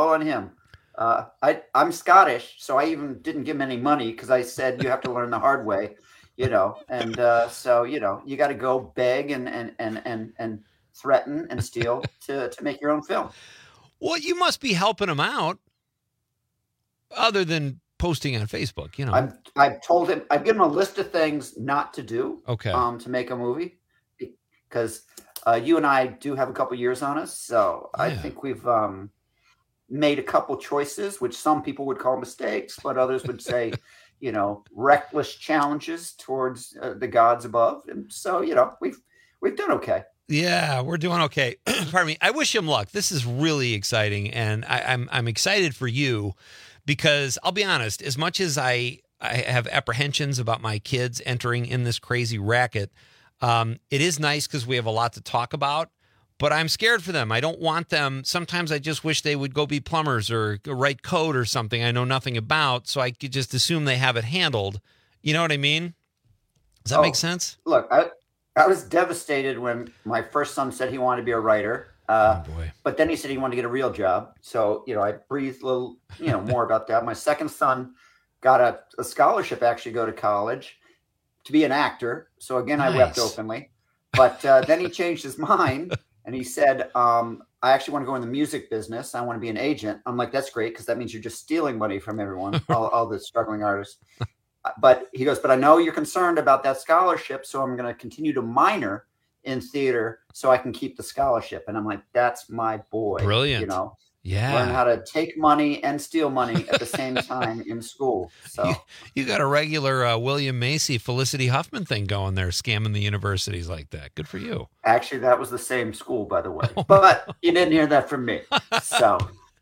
I'm Scottish, so I even didn't give him any money because I said you have to learn the hard way, And so you got to go beg and threaten and steal to make your own film.
Well, you must be helping him out, other than posting on Facebook,
I've told him, I've given him a list of things not to do.
Okay.
To make a movie, because you and I do have a couple years on us, so yeah. I think we've made a couple choices, which some people would call mistakes, but others would say, reckless challenges towards the gods above, and so we've done okay.
Yeah, we're doing okay. Pardon me. I wish him luck. This is really exciting, and I'm excited for you. Because I'll be honest, as much as I have apprehensions about my kids entering in this crazy racket, it is nice because we have a lot to talk about, but I'm scared for them. I don't want them. Sometimes I just wish they would go be plumbers or write code or something I know nothing about, so I could just assume they have it handled. You know what I mean? Does that make sense?
Look, I was devastated when my first son said he wanted to be a writer. But then he said he wanted to get a real job. So, I breathed a little, more about that. My second son got a scholarship actually to go to college to be an actor. So again, nice. I wept openly. But then he changed his mind and he said, I actually want to go in the music business. I want to be an agent. I'm like, that's great because that means you're just stealing money from everyone, all the struggling artists. But he goes, but I know you're concerned about that scholarship. So I'm going to continue to minor in theater so I can keep the scholarship. And I'm like, that's my boy.
Brilliant. Yeah.
Learn how to take money and steal money at the same time in school. So
you got a regular William Macy, Felicity Huffman thing going there, scamming the universities like that. Good for you.
Actually, that was the same school, by the way. But you didn't hear that from me. So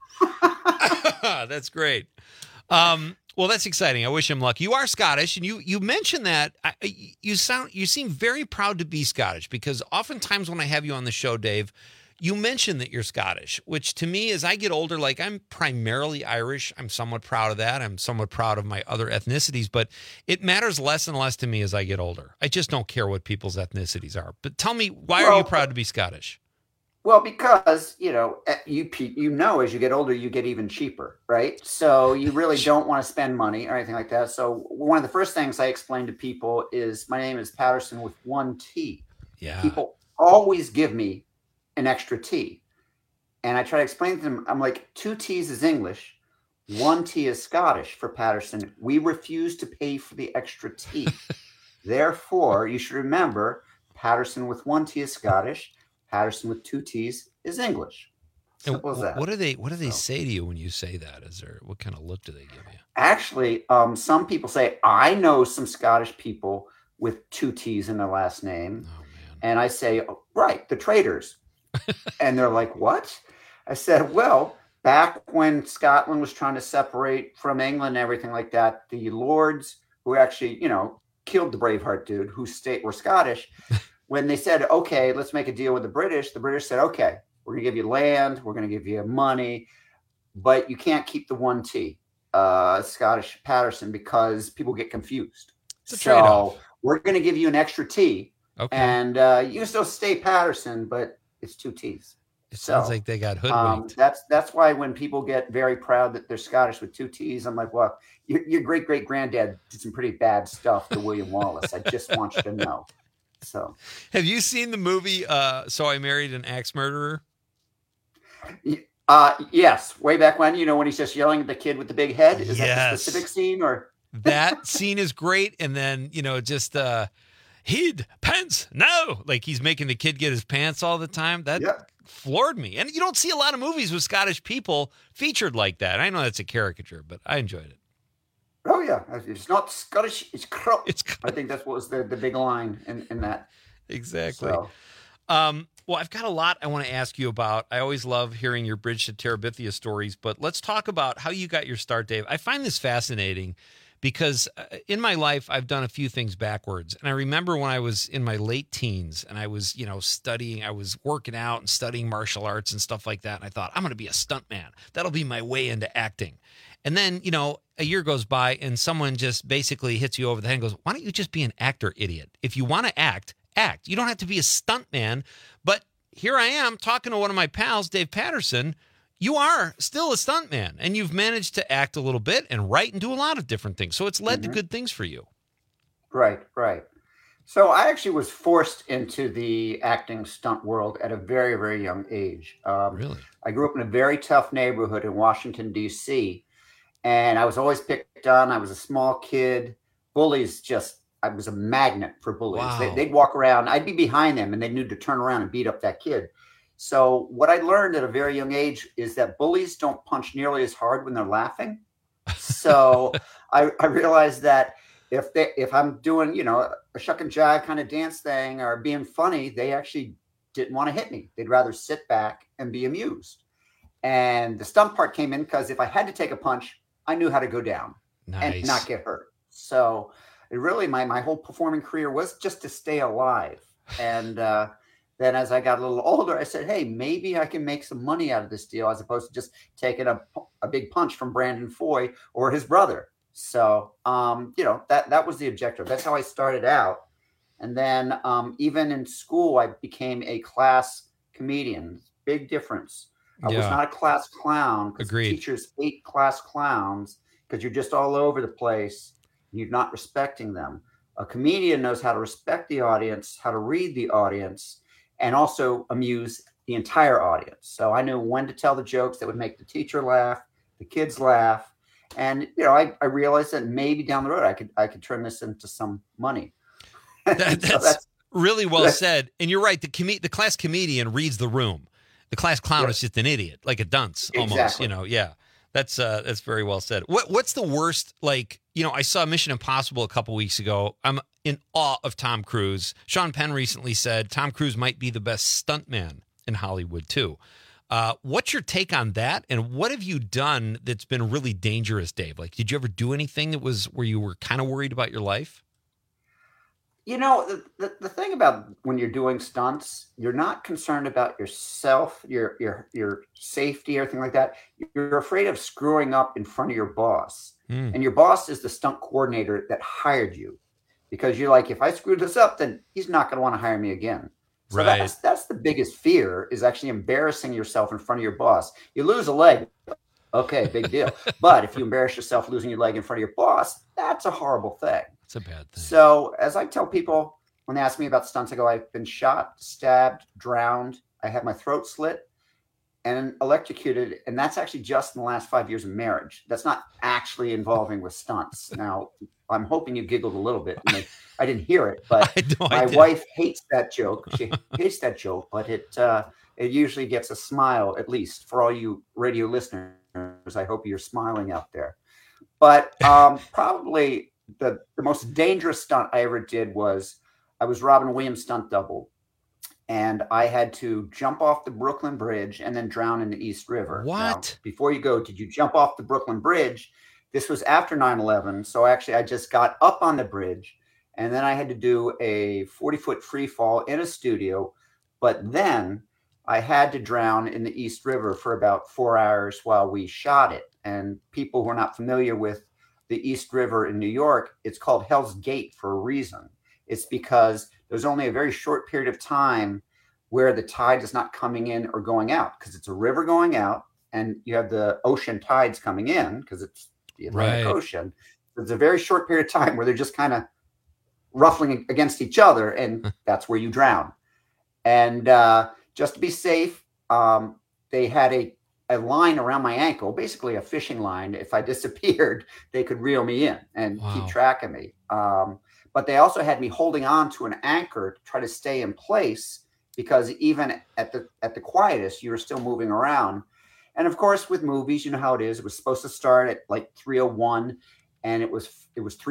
that's great. Well, that's exciting. I wish him luck. You are Scottish, and you mentioned that you seem very proud to be Scottish, because oftentimes when I have you on the show, Dave, you mention that you're Scottish, which to me, as I get older, like I'm primarily Irish. I'm somewhat proud of that. I'm somewhat proud of my other ethnicities, but it matters less and less to me as I get older. I just don't care what people's ethnicities are. But tell me, why are you proud to be Scottish?
Well, because, you know, as you get older, you get even cheaper, right? So you really don't want to spend money or anything like that. So one of the first things I explain to people is my name is Patterson with one T.
Yeah.
People always give me an extra T. And I try to explain to them, I'm like, 2 T's is English, 1 T is Scottish for Patterson. We refuse to pay for the extra T. Therefore, you should remember, Patterson with 1 T is Scottish, Patterson with 2 T's is English. Simple as that.
What do they say to you when you say that? What kind of look do they give you?
Actually, some people say, I know some Scottish people with 2 T's in their last name.
Oh, man.
And I say, oh, right, the traders. And they're like, what? I said, well, back when Scotland was trying to separate from England and everything like that, the lords who actually, you know, killed the Braveheart dude who were Scottish, when they said, okay, let's make a deal with the British said, okay, we're going to give you land, we're going to give you money, but you can't keep the 1 T, Scottish Patterson, because people get confused.
It's a trade-off.
So we're going to give you an extra T,
okay,
and you can still stay Patterson, but it's 2 T's.
It sounds like they got hoodwinked.
That's why when people get very proud that they're Scottish with 2 T's, I'm like, well, your great-great-granddad did some pretty bad stuff to William Wallace. I just want you to know. So,
have you seen the movie So I Married an Axe Murderer?
Yes, way back when, you know, when he's just yelling at the kid with the big head. Is that the specific scene, or
that scene is great? And then, you know, just he'd pants no, like he's making the kid get his pants all the time. That floored me. And you don't see a lot of movies with Scottish people featured like that. I know that's a caricature, but I enjoyed it.
Oh yeah, it's not Scottish. It's crop. I think that's what was the big line in that.
Exactly.
So.
Well, I've got a lot I want to ask you about. I always love hearing your Bridge to Terabithia stories, but let's talk about how you got your start, Dave. I find this fascinating because in my life, I've done a few things backwards. And I remember when I was in my late teens and I was, you know, studying, I was working out and studying martial arts and stuff like that. And I thought, I'm going to be a stuntman. That'll be my way into acting. And then, you know, a year goes by and someone just basically hits you over the head and goes, why don't you just be an actor, idiot? If you want to act, act. You don't have to be a stuntman. But here I am talking to one of my pals, Dave Patterson. You are still a stuntman, and you've managed to act a little bit and write and do a lot of different things. So it's led to good things for you.
Right, right. So I actually was forced into the acting stunt world at a very, very young age.
Really?
I grew up in a very tough neighborhood in Washington, D.C., and I was always picked on. I was a small kid. Bullies I was a magnet for bullies.
Wow.
They'd walk around. I'd be behind them, and they knew to turn around and beat up that kid. So what I learned at a very young age is that bullies don't punch nearly as hard when they're laughing. So I realized that if I'm doing, you know, a shuck and jive kind of dance thing or being funny, they actually didn't want to hit me. They'd rather sit back and be amused. And the stunt part came in because if I had to take a punch, I knew how to go down and not get hurt. So it really, my whole performing career was just to stay alive. And then as I got a little older, I said, hey, maybe I can make some money out of this deal as opposed to just taking a big punch from Brandon Foy or his brother. So, you know, that was the objective. That's how I started out. And then even in school, I became a class comedian. Big difference. I was not a class clown because teachers hate class clowns because you're just all over the place. You're not respecting them. A comedian knows how to respect the audience, how to read the audience, and also amuse the entire audience. So I knew when to tell the jokes that would make the teacher laugh, the kids laugh. And, you know, I realized that maybe down the road I could turn this into some money.
That's really well said. And you're right. The class comedian reads the room. The class clown is just an idiot, like a dunce almost.
Exactly.
You know, yeah. That's very well said. What's the worst? Like, you know, I saw Mission Impossible a couple weeks ago. I'm in awe of Tom Cruise. Sean Penn recently said Tom Cruise might be the best stuntman in Hollywood too. What's your take on that? And what have you done that's been really dangerous, Dave? Like, did you ever do anything that was where you were kind of worried about your life?
You know, the thing about when you're doing stunts, you're not concerned about yourself, your safety, everything like that. You're afraid of screwing up in front of your boss. And your boss is the stunt coordinator that hired you, because you're like, if I screw this up, then he's not going to want to hire me again. So
Right.
that's the biggest fear, is actually embarrassing yourself in front of your boss. You lose a leg. Okay, big deal. But if you embarrass yourself losing your leg in front of your boss, that's a horrible thing.
It's a bad thing.
So as I tell people when they ask me about stunts, I go, I've been shot, stabbed, drowned. I had my throat slit and electrocuted. And that's actually just in the last 5 years of marriage. That's not actually involving with stunts. Now, I'm hoping you giggled a little bit. I didn't hear it, but my wife hates that joke. She hates that joke, but it usually gets a smile, at least for all you radio listeners. I hope you're smiling out there. But probably the most dangerous stunt I ever did was I was Robin Williams' stunt double, and I had to jump off the Brooklyn Bridge and then drown in the East River.
What?
Now, before you go, did you jump off the Brooklyn Bridge? This was after 9/11, so actually I just got up on the bridge, and then I had to do a 40-foot free fall in a studio, but then I had to drown in the East River for about 4 hours while we shot it. And people who are not familiar with the East River in New York, it's called Hell's Gate for a reason. It's because there's only a very short period of time where the tide is not coming in or going out, because it's a river going out, and you have the ocean tides coming in because it's the Atlantic Ocean. So it's a very short period of time where they're just kind of ruffling against each other, and that's where you drown. And just to be safe, they had a line around my ankle, basically a fishing line. If I disappeared, they could reel me in and keep track of me. But they also had me holding on to an anchor to try to stay in place, because even at the quietest, you were still moving around. And of course, with movies, you know how it is. It was supposed to start at like 3:01, and it was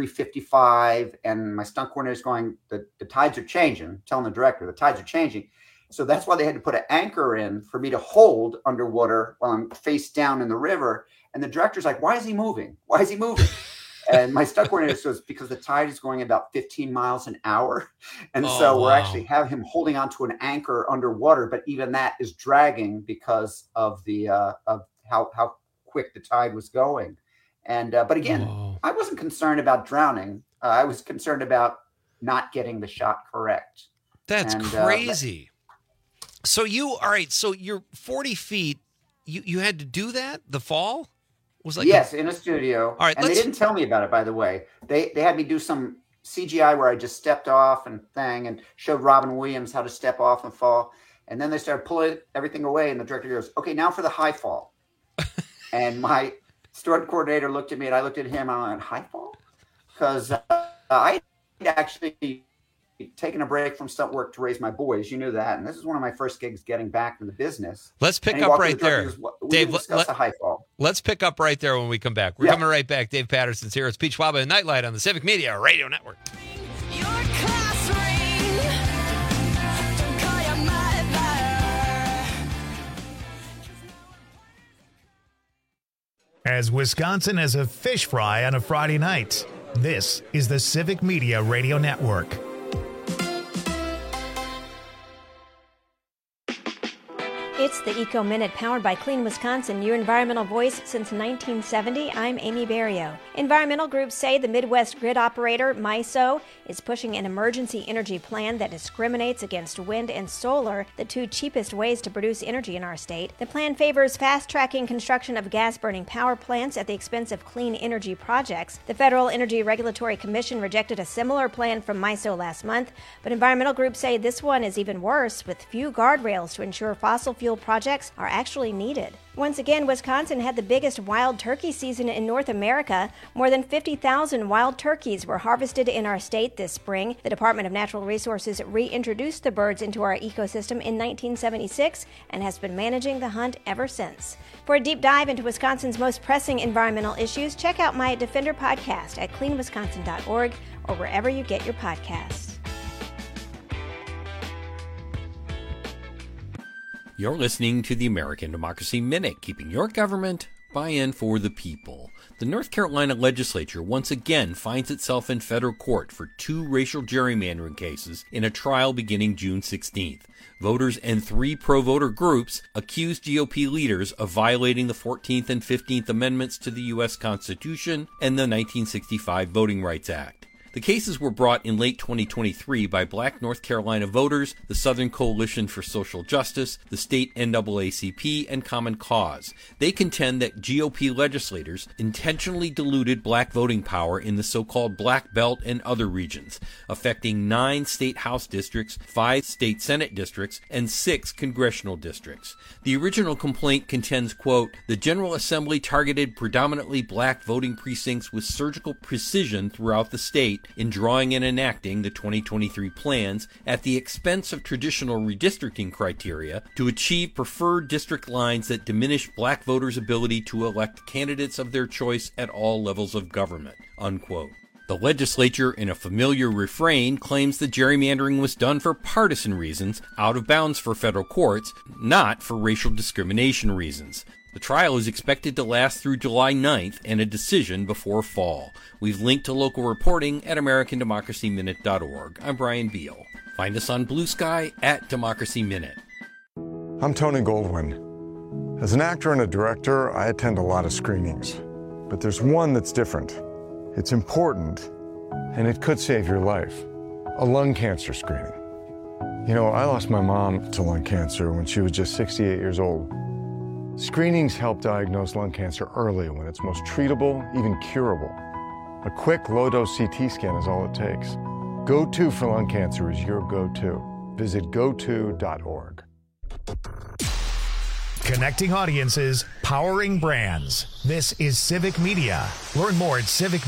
3:55, and my stunt coordinator is going, the tides are changing, telling the director the tides are changing. So that's why they had to put an anchor in for me to hold underwater while I'm face down in the river. And the director's like, why is he moving? Why is he moving? And my stunt coordinator says, because the tide is going about 15 miles an hour. And we're actually have him holding onto an anchor underwater, but even that is dragging because of the of how quick the tide was going. And but again, I wasn't concerned about drowning. I was concerned about not getting the shot correct.
That's crazy. So so you're 40 feet. You had to do that? The fall? Was like
yes, in a studio.
All right,
and they didn't tell me about it, by the way. They had me do some CGI where I just stepped off and showed Robin Williams how to step off and fall. And then they started pulling everything away, and the director goes, okay, now for the high fall. And my stunt coordinator looked at me, and I looked at him, and I went, high fall? Because I actually taken a break from stunt work to raise my boys. You knew that. And this is one of my first gigs getting back in the business.
Let's pick up right there.
Dave, discuss the high fall.
Let's pick up right there when we come back. We're coming right back. Dave Patterson's here. It's Pete Schwaba and Nightlight on the Civic Media Radio Network.
As Wisconsin as a fish fry on a Friday night, this is the Civic Media Radio Network.
It's the Eco Minute powered by Clean Wisconsin, your environmental voice since 1970. I'm Amy Barrio. Environmental groups say the Midwest grid operator, MISO, is pushing an emergency energy plan that discriminates against wind and solar, the two cheapest ways to produce energy in our state. The plan favors fast-tracking construction of gas-burning power plants at the expense of clean energy projects. The Federal Energy Regulatory Commission rejected a similar plan from MISO last month, but environmental groups say this one is even worse, with few guardrails to ensure fossil fuel projects are actually needed. Once again, Wisconsin had the biggest wild turkey season in North America. More than 50,000 wild turkeys were harvested in our state this spring. The Department of Natural Resources reintroduced the birds into our ecosystem in 1976 and has been managing the hunt ever since. For a deep dive into Wisconsin's most pressing environmental issues, check out my Defender podcast at cleanwisconsin.org or wherever you get your podcasts.
You're listening to the American Democracy Minute, keeping your government by and for the people. The North Carolina legislature once again finds itself in federal court for 2 racial gerrymandering cases in a trial beginning June 16th. Voters and 3 pro-voter groups accused GOP leaders of violating the 14th and 15th Amendments to the U.S. Constitution and the 1965 Voting Rights Act. The cases were brought in late 2023 by Black North Carolina voters, the Southern Coalition for Social Justice, the state NAACP, and Common Cause. They contend that GOP legislators intentionally diluted black voting power in the so-called Black Belt and other regions, affecting 9 state House districts, 5 state Senate districts, and 6 congressional districts. The original complaint contends, quote, the General Assembly targeted predominantly black voting precincts with surgical precision throughout the state in drawing and enacting the 2023 plans at the expense of traditional redistricting criteria to achieve preferred district lines that diminish black voters' ability to elect candidates of their choice at all levels of government, unquote. The legislature, in a familiar refrain, claims the gerrymandering was done for partisan reasons, out of bounds for federal courts, not for racial discrimination reasons. The trial is expected to last through July 9th and a decision before fall. We've linked to local reporting at AmericanDemocracyMinute.org. I'm Brian Beal. Find us on Blue Sky at Democracy Minute.
I'm Tony Goldwyn. As an actor and a director, I attend a lot of screenings. But there's one that's different. It's important, and it could save your life. A lung cancer screening. You know, I lost my mom to lung cancer when she was just 68 years old. Screenings help diagnose lung cancer early when it's most treatable, even curable. A quick, low-dose CT scan is all it takes. Go-To for lung cancer is your go-to. Visit goto.org.
Connecting audiences, powering brands. This is Civic Media. Learn more at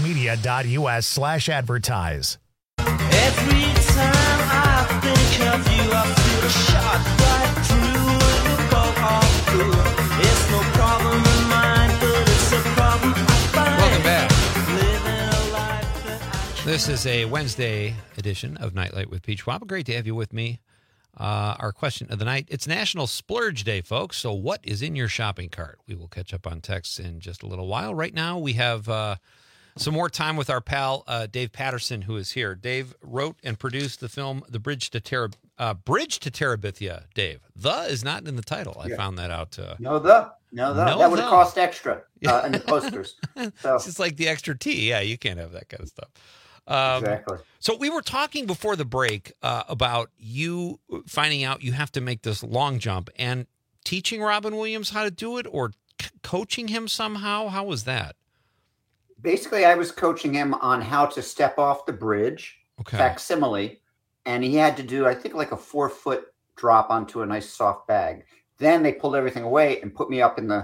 civicmedia.us/advertise.
Every time I think of you, I feel a shot right through the bolt of blue. It's no problem of mine, but it's a problem I find.
Welcome back.
Living a life that I
This is a Wednesday edition of Nightlight with Pete Schwab. Great to have you with me. Our question of the night, it's National Splurge Day, folks. So what is in your shopping cart? We will catch up on texts in just a little while. Right now, we have some more time with our pal, Dave Patterson, who is here. Dave wrote and produced the film The Bridge to Terabithia, Dave. The is not in the title. I found that out.
No, that would have cost extra in the posters. So.
It's just like the extra T. Yeah, you can't have that kind of stuff.
Exactly.
So we were talking before the break about you finding out you have to make this long jump and teaching Robin Williams how to do it or coaching him somehow. How was that?
Basically, I was coaching him on how to step off the bridge, facsimile, and he had to do, I think, like a 4-foot drop onto a nice soft bag. Then they pulled everything away and put me up in the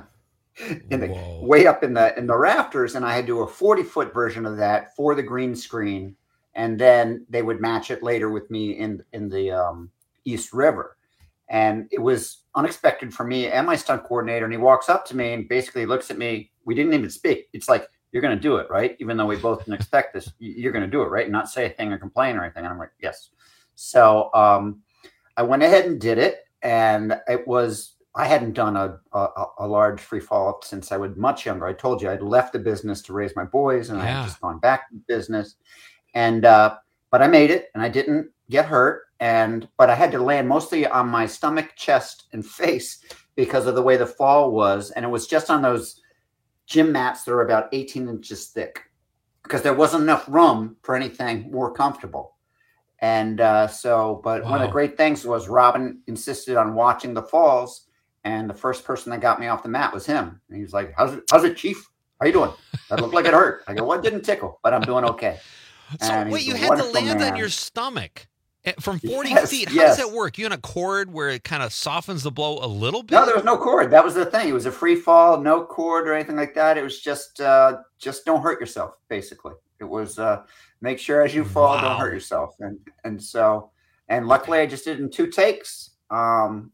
way up in the rafters, and I had to do a 40-foot version of that for the green screen, and then they would match it later with me in the East River. And it was unexpected for me and my stunt coordinator, and he walks up to me and basically looks at me. We didn't even speak. It's like, you're going to do it, right? Even though we both didn't expect this, you're going to do it, right? And not say a thing or complain or anything. And I'm like, yes. So I went ahead and did it, and I hadn't done a large free fall up since I was much younger. I told you I'd left the business to raise my boys, and I had just gone back to the business. And but I made it, and I didn't get hurt. But I had to land mostly on my stomach, chest, and face because of the way the fall was, and it was just on those gym mats that are about 18 inches thick because there wasn't enough room for anything more comfortable. And one of the great things was Robin insisted on watching the falls. And the first person that got me off the mat was him. And he was like, how's it, Chief? How you doing? That looked like it hurt. I go, well, it didn't tickle, but I'm doing okay.
So wait, you had to land on your stomach. From 40
Yes,
feet, how
yes.
does that work? You on a cord where it kind of softens the blow a little bit?
No, there was no cord. That was the thing. It was a free fall, no cord or anything like that. It was just don't hurt yourself, basically. It was make sure as you fall, don't hurt yourself. And luckily I just did it in 2 takes. And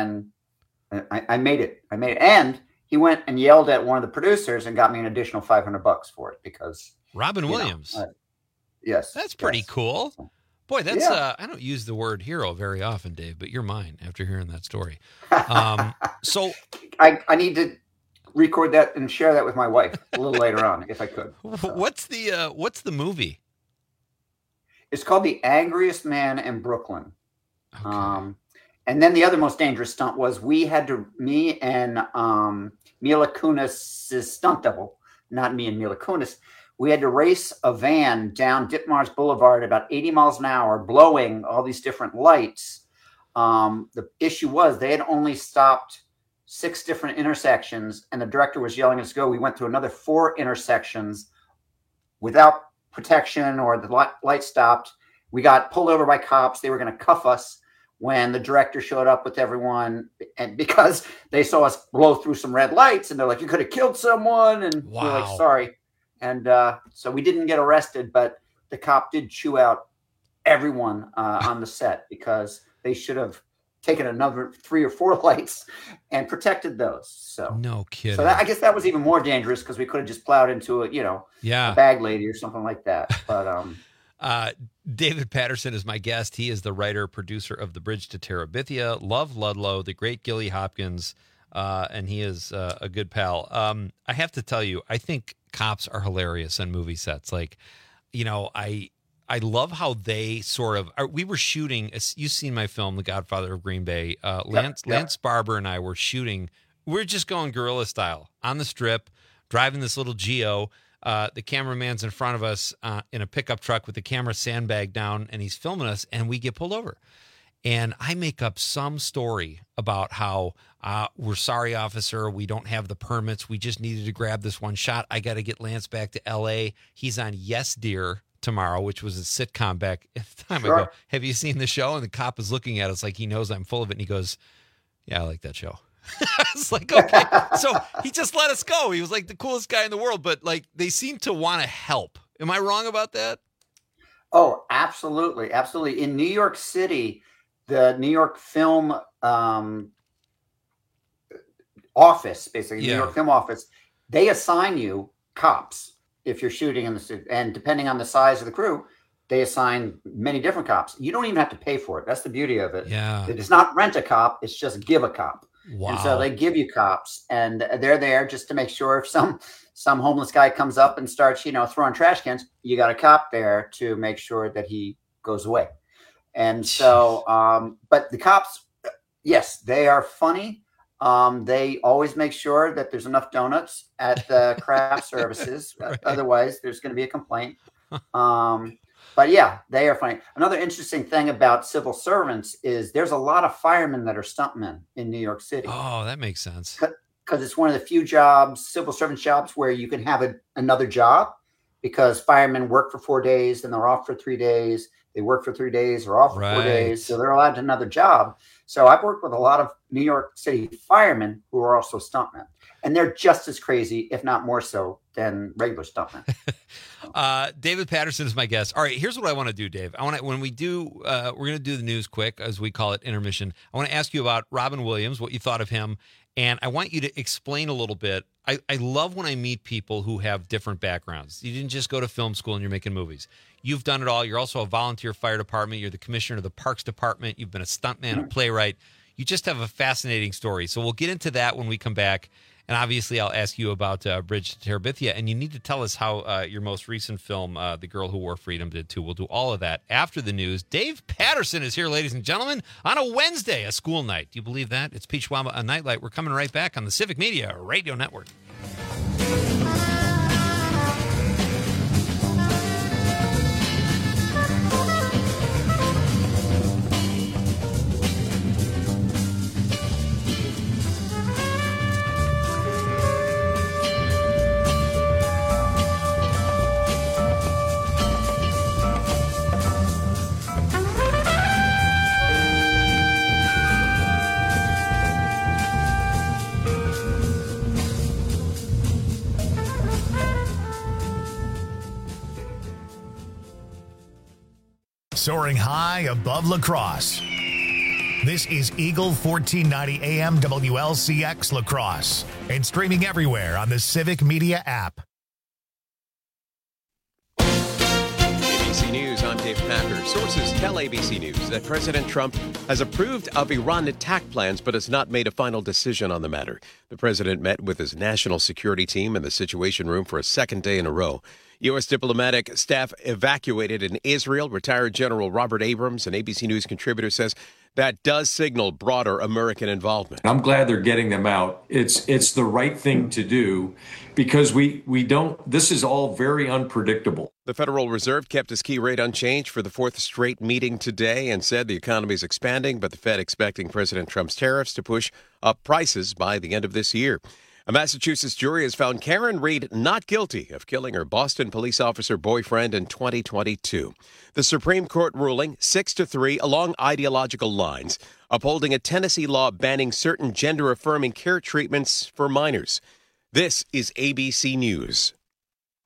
I made it. And he went and yelled at one of the producers and got me an additional $500 for it because
Robin Williams.
Yes.
That's pretty cool. Boy, that's I don't use the word hero very often, Dave, but you're mine after hearing that story. So
I need to record that and share that with my wife a little later on if I could.
What's the movie?
It's called The Angriest Man in Brooklyn. Okay. And then the other most dangerous stunt was me and Mila Kunis' stunt double, not me and Mila Kunis. We had to race a van down Ditmars Boulevard at about 80 miles an hour, blowing all these different lights. The issue was they had only stopped 6 different intersections, and the director was yelling at us to go. We went through another 4 intersections without protection, or the light stopped. We got pulled over by cops. They were going to cuff us when the director showed up with everyone, and because they saw us blow through some red lights, and they're like, "You could have killed someone," and we're like, "Sorry." And so we didn't get arrested, but the cop did chew out everyone on the set because they should have taken another 3 or 4 lights and protected those. So
no kidding.
So I guess that was even more dangerous because we could have just plowed into a bag lady or something like that. But
David Patterson is my guest. He is the writer, producer of The Bridge to Terabithia, Love Ludlow, The Great Gilly Hopkins, and he is a good pal. I have to tell you, I think cops are hilarious on movie sets. Like, I love how they sort of we were shooting. You've seen my film, The Godfather of Green Bay. Lance Barber and I were shooting. We're just going guerrilla style on the strip, driving this little Geo. The cameraman's in front of us in a pickup truck with the camera sandbag down, and he's filming us, and we get pulled over. And I make up some story about how we're sorry, officer. We don't have the permits. We just needed to grab this one shot. I got to get Lance back to L.A. He's on Yes, Dear tomorrow, which was a sitcom back at the time. I go, have you seen the show? And the cop is looking at us like he knows I'm full of it. And he goes, yeah, I like that show. I was like, okay. So he just let us go. He was like the coolest guy in the world. But like, they seem to want to help. Am I wrong about that?
Oh, absolutely. Absolutely. In New York City, the New York Film office, basically, New York Film Office, they assign you cops if you're shooting in the city. And depending on the size of the crew, they assign many different cops. You don't even have to pay for it. That's the beauty of it.
Yeah.
It is not rent a cop. It's just give a cop.
Wow.
And so they give you cops, and they're there just to make sure if some homeless guy comes up and starts, throwing trash cans, you got a cop there to make sure that he goes away. And so, but the cops, yes, they are funny. They always make sure that there's enough donuts at the craft services. Right. Otherwise, there's going to be a complaint. But yeah, they are funny. Another interesting thing about civil servants is there's a lot of firemen that are stuntmen in New York City.
Oh, that makes sense.
Because it's one of the few jobs, civil servant jobs, where you can have another job, because firemen work for 4 days, then they're off for 3 days. They work for 3 days or off for 4 days. So they're allowed another job. So I've worked with a lot of New York City firemen who are also stuntmen. And they're just as crazy, if not more so, than regular stuntmen.
David Patterson is my guest. All right, here's what I want to do, Dave. We're going to do the news quick, as we call it, intermission. I want to ask you about Robin Williams, what you thought of him. And I want you to explain a little bit. I love when I meet people who have different backgrounds. You didn't just go to film school and you're making movies. You've done it all. You're also a volunteer fire department. You're the commissioner of the Parks Department. You've been a stuntman, a playwright. You just have a fascinating story. So we'll get into that when we come back. And obviously, I'll ask you about Bridge to Terabithia. And you need to tell us how your most recent film, The Girl Who Wore Freedom, did too. We'll do all of that after the news. Dave Patterson is here, ladies and gentlemen, on a Wednesday, a school night. Do you believe that? It's Pete Schwaba, a Nightlight. We're coming right back on the Civic Media Radio Network.
soaring high above La Crosse. This is Eagle 1490 AM WLCX La Crosse and streaming everywhere on the Civic Media app.
ABC News, I'm Dave Packer. Sources tell ABC News that President Trump has approved of Iran attack plans but has not made a final decision on the matter. The president met with his national security team in the Situation Room for a second day in a row. U.S. diplomatic staff evacuated in Israel. Retired General Robert Abrams, an ABC News contributor, says that does signal broader American involvement.
I'm glad they're getting them out. It's the right thing to do because we don't, this is all very unpredictable.
The Federal Reserve kept its key rate unchanged for the fourth straight meeting today and said the economy is expanding, but the Fed expecting President Trump's tariffs to push up prices by the end of this year. A Massachusetts jury has found Karen Reed not guilty of killing her Boston police officer boyfriend in 2022. The Supreme Court ruling 6-3 along ideological lines, upholding a Tennessee law banning certain gender-affirming care treatments for minors. This is ABC News.